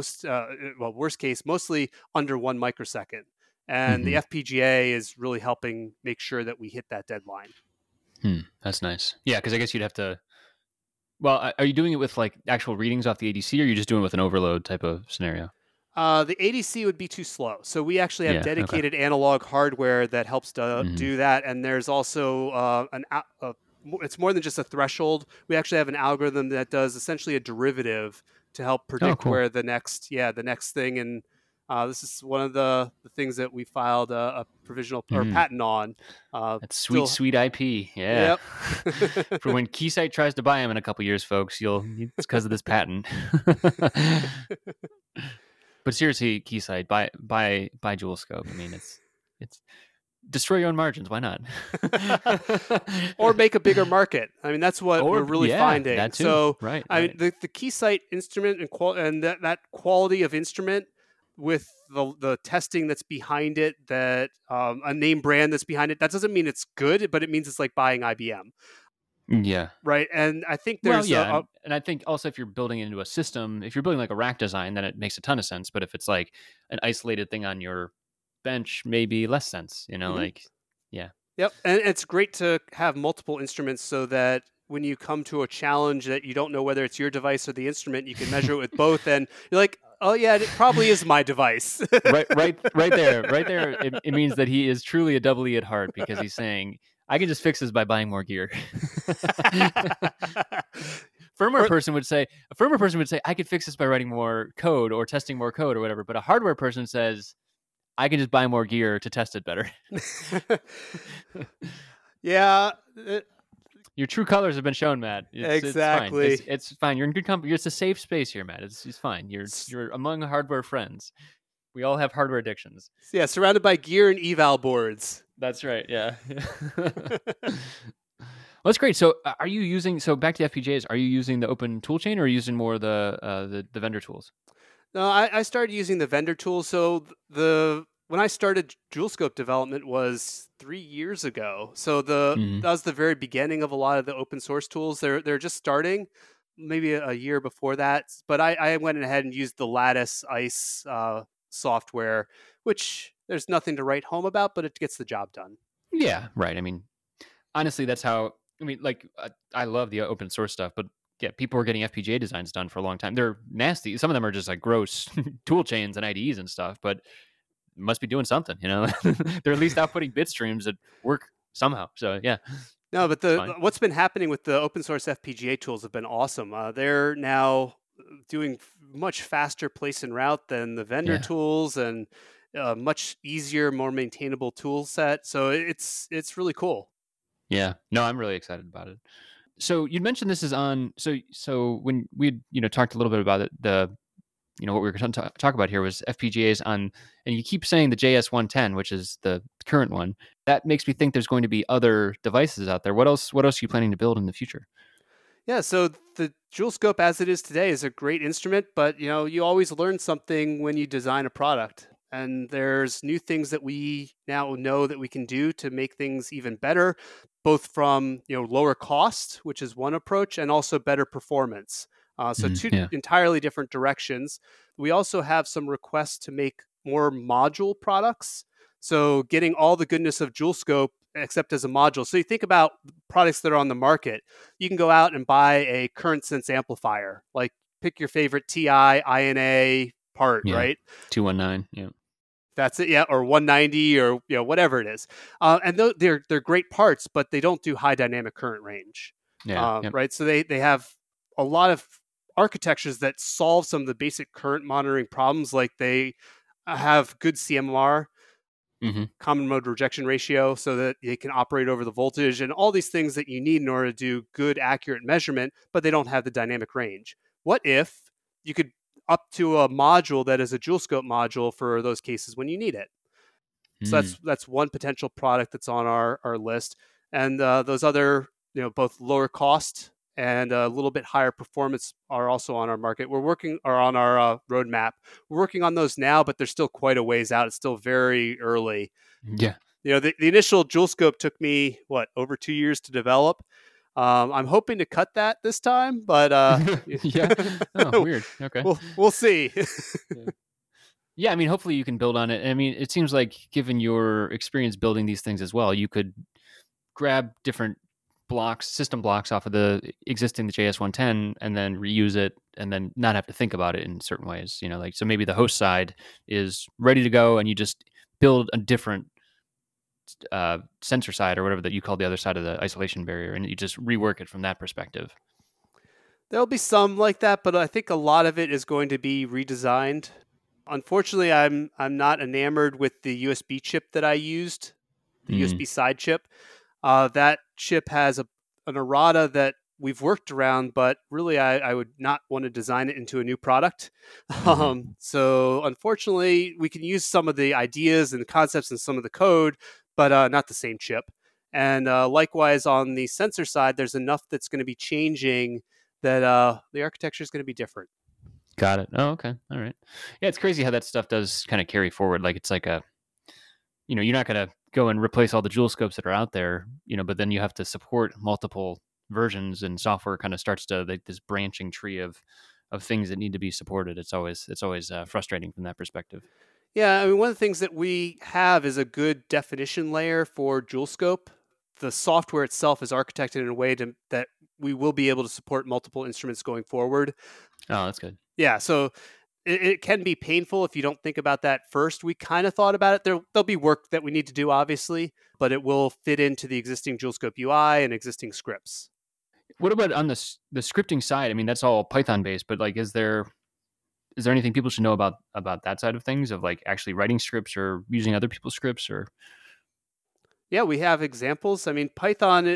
worst case, mostly under 1 microsecond. And the Hmm. FPGA is really helping make sure that we hit that deadline. That's nice. Yeah, because I guess you'd have to. Well, are you doing it with like actual readings off the ADC, or are you just doing it with an overload type of scenario? The ADC would be too slow. So we actually have Yeah. Okay. dedicated analog hardware that helps to Hmm. do that. And there's also it's more than just a threshold. We actually have an algorithm that does essentially a derivative to help Oh, predict cool. where the next thing. And this is one of the things that we filed a provisional or Mm. patent on. That's sweet, Still, sweet IP. Yeah. yep. For when Keysight tries to buy them in a couple years, folks, it's because of this patent. But seriously, Keysight, buy Jewel Scope. I mean, it's destroy your own margins. Why not? Or make a bigger market. I mean, that's what we're Or really yeah, finding. that too. So, Right, I mean, right. the Keysight instrument and that quality of instrument with the testing that's behind it, that a name brand that's behind it, that doesn't mean it's good, but it means it's like buying IBM, Yeah. right? And I think Well, there's yeah, and I think also if you're building it into a system, if you're building like a rack design, then it makes a ton of sense. But if it's like an isolated thing on your bench, maybe less sense. Mhm. Like, yeah, Yep, and it's great to have multiple instruments so that when you come to a challenge that you don't know whether it's your device or the instrument, you can measure it with both, and you're like, "Oh yeah, it probably is my device." right there. It means that he is truly a double E at heart because he's saying, "I can just fix this by buying more gear." Or A firmware person would say, I could fix this by writing more code or testing more code or whatever. But a hardware person says, I can just buy more gear to test it better. yeah, Your true colors have been shown, Matt. It's fine. exactly. It's fine. You're in good company. It's a safe space here, Matt. It's fine. You're among hardware friends. We all have hardware addictions. Yeah, surrounded by gear and eval boards. That's right. Yeah. Well, that's great. So, are you using? So, back to FPGAs. Are you using the open toolchain, or are you using more the vendor tools? No, I started using the vendor tools. So the when I started JewelScope development was 3 years ago. So Mm-hmm. that was the very beginning of a lot of the open source tools. They're just starting, maybe a year before that. But I went ahead and used the Lattice Ice software, which there's nothing to write home about, but it gets the job done. Yeah. Right. I mean, honestly, that's how. I mean, like, I love the open source stuff, but yeah, people were getting FPGA designs done for a long time. They're nasty. Some of them are just like gross tool chains and IDEs and stuff, but must be doing something. They're at least outputting bit streams that work somehow. So yeah, No, but it's fine. what's been happening with the open source FPGA tools have been awesome. They're now doing much faster place and route than the vendor Yeah. tools, and much easier, more maintainable tool set. So it's really cool. Yeah. No, I'm really excited about it. So you'd mentioned this is on. So when we talked a little bit about it, what we were going to talk about here was FPGAs on, and you keep saying the JS110, which is the current one. That makes me think there's going to be other devices out there. What else? What else are you planning to build in the future? Yeah, so the JewelScope as it is today is a great instrument, but you always learn something when you design a product. And there's new things that we now know that we can do to make things even better, both from lower cost, which is one approach, and also better performance. So two Yeah. entirely different directions. We also have some requests to make more module products. So getting all the goodness of JewelScope except as a module. So you think about products that are on the market. You can go out and buy a current sense amplifier, like pick your favorite TI, INA part, Yeah. right? 219. Yeah. That's it, yeah, or 190, or whatever it is. And they're great parts, but they don't do high dynamic current range, Yeah. Yep. right? So they have a lot of architectures that solve some of the basic current monitoring problems, like they have good CMR, Mm-hmm. common mode rejection ratio, so that they can operate over the voltage and all these things that you need in order to do good, accurate measurement, but they don't have the dynamic range. What if you could up to a module that is a JewelScope module for those cases when you need it? So that's one potential product that's on our list, and those other both lower cost and a little bit higher performance are also on our market. We're working or on our roadmap. We're working on those now, but they're still quite a ways out. It's still very early. Yeah. The initial JewelScope took me over 2 years to develop. I'm hoping to cut that this time, but Yeah. Oh, weird. Okay. we'll see. Yeah. Yeah, I mean, hopefully you can build on it. I mean, it seems like given your experience building these things as well, you could grab different system blocks off of the existing JS110 and then reuse it and then not have to think about it in certain ways. Like, so maybe the host side is ready to go and you just build a different sensor side or whatever that you call the other side of the isolation barrier, and you just rework it from that perspective. There'll be some like that, but I think a lot of it is going to be redesigned. Unfortunately, I'm not enamored with the USB chip that I used, the USB side chip. That chip has an errata that we've worked around, but really I would not want to design it into a new product. So unfortunately, we can use some of the ideas and concepts and some of the code, but not the same chip. And likewise, on the sensor side, there's enough that's going to be changing that the architecture is going to be different. Got it. Oh, okay. All right. Yeah, it's crazy how that stuff does kind of carry forward. Like, it's like you're not going to go and replace all the jewel scopes that are out there, but then you have to support multiple versions, and software kind of starts to this branching tree of things that need to be supported. It's always frustrating from that perspective. Yeah, I mean, one of the things that we have is a good definition layer for jewel scope. The software itself is architected in a way that we will be able to support multiple instruments going forward. Oh, that's good. Yeah, so it can be painful if you don't think about that first. We kind of thought about it. There'll be work that we need to do, obviously, but it will fit into the existing JewelScope UI and existing scripts. What about on the scripting side? I mean, that's all Python based, but like, is there anything people should know about that side of things, of like actually writing scripts or using other people's scripts? Or yeah, we have examples. I mean, Python,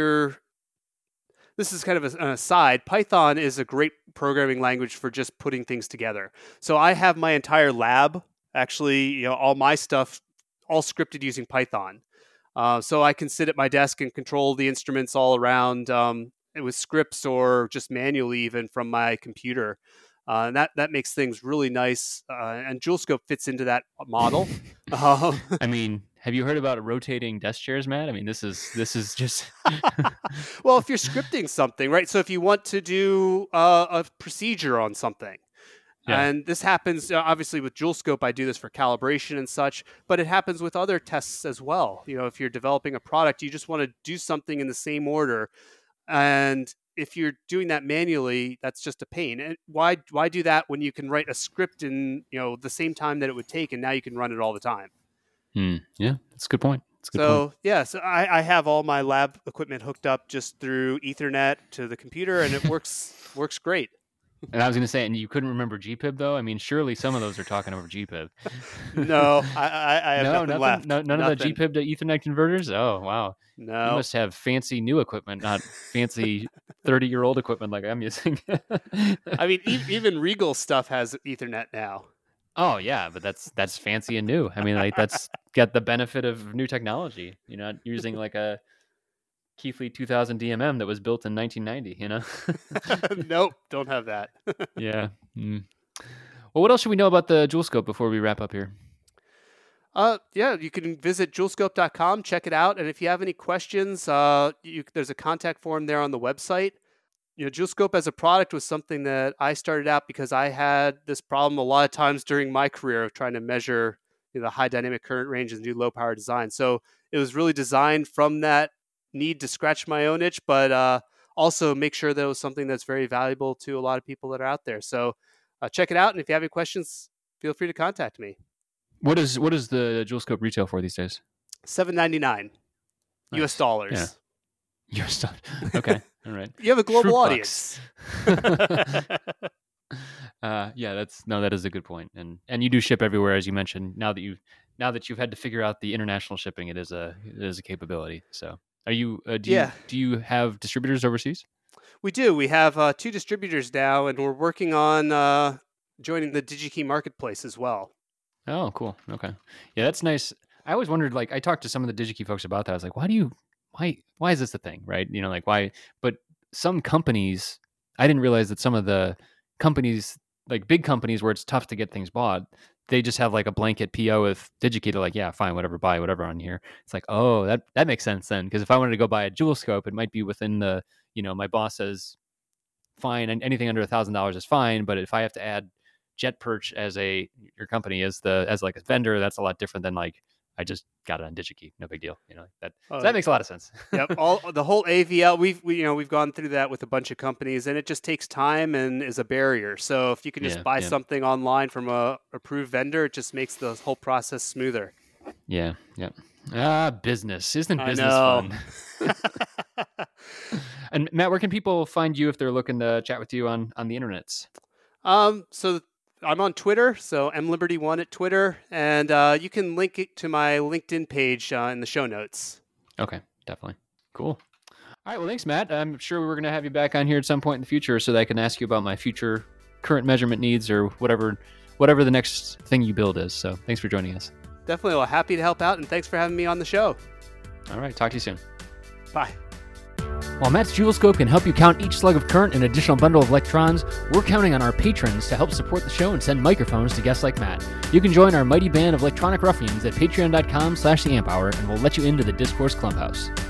this is kind of an aside. Python is a great programming language for just putting things together. So I have my entire lab, actually, all my stuff, all scripted using Python. So I can sit at my desk and control the instruments all around with scripts or just manually, even from my computer. And that makes things really nice. And JewelScope fits into that model. I mean, have you heard about rotating desk chairs, Matt? I mean, this is just well, if you're scripting something, right? So if you want to do a procedure on something, yeah. And this happens obviously with JewelScope. I do this for calibration and such, but it happens with other tests as well. If you're developing a product, you just want to do something in the same order, and if you're doing that manually, that's just a pain. And why do that when you can write a script in the same time that it would take, and now you can run it all the time? Yeah, that's a good point. So I have all my lab equipment hooked up just through Ethernet to the computer, and it works great. And I was going to say, and you couldn't remember GPIB though? I mean, surely some of those are talking over GPIB. No, I have nothing left. None of the GPIB to Ethernet converters? Oh, wow. No. You must have fancy new equipment, not fancy 30-year-old equipment like I'm using. I mean, even Regal stuff has Ethernet now. Oh, yeah, but that's fancy and new. I mean, like, that's got the benefit of new technology. You're not using like a Keithley 2000 DMM that was built in 1990, Nope, don't have that. Yeah. Well, what else should we know about the JewelScope before we wrap up here? Yeah, you can visit jewelscope.com, check it out, and if you have any questions, there's a contact form there on the website. JewelScope as a product was something that I started out because I had this problem a lot of times during my career of trying to measure the high dynamic current range and do low power design. So it was really designed from that need to scratch my own itch, but also make sure that it was something that's very valuable to a lot of people that are out there. So check it out, and if you have any questions, feel free to contact me. What is the JewelScope retail for these days? $7.99 nice. US dollars. Yeah. US dollars. Okay. All right. You have a global audience. That is a good point. And you do ship everywhere, as you mentioned. Now that you've had to figure out the international shipping, it is a capability. So are you do you have distributors overseas? We do. We have 2 distributors now, and we're working on joining the DigiKey marketplace as well. Oh, cool. Okay. Yeah, that's nice. I always wondered, like, I talked to some of the DigiKey folks about that. I was like, why is this a thing? Right. Like, why? But some companies, I didn't realize that some of the companies, like big companies where it's tough to get things bought, they just have like a blanket PO with DigiKey to like, yeah, fine, whatever, buy whatever on here. It's like, oh, that makes sense then. Because if I wanted to go buy a JewelScope, it might be within the, my boss says, fine, and anything under $1,000 is fine. But if I have to add JetPerch as your company as like a vendor, that's a lot different than like I just got it on DigiKey. No big deal. So Oh, that makes a lot of sense. Yep. The whole AVL, we've gone through that with a bunch of companies, and it just takes time and is a barrier. So if you can just buy something online from a approved vendor, it just makes the whole process smoother. Yeah. Business. Isn't business fun? And Matt, where can people find you if they're looking to chat with you on the internets? So I'm on Twitter, so mliberty1 at Twitter, and you can link it to my LinkedIn page in the show notes. Okay, definitely. Cool. All right, well, thanks, Matt. I'm sure we're going to have you back on here at some point in the future so that I can ask you about my future current measurement needs or whatever the next thing you build is. So thanks for joining us. Definitely. Well, happy to help out, and thanks for having me on the show. All right, talk to you soon. Bye. While Matt's Joulescope can help you count each slug of current and additional bundle of electrons, we're counting on our patrons to help support the show and send microphones to guests like Matt. You can join our mighty band of electronic ruffians at patreon.com/theamphour, and we'll let you into the Discourse Clubhouse.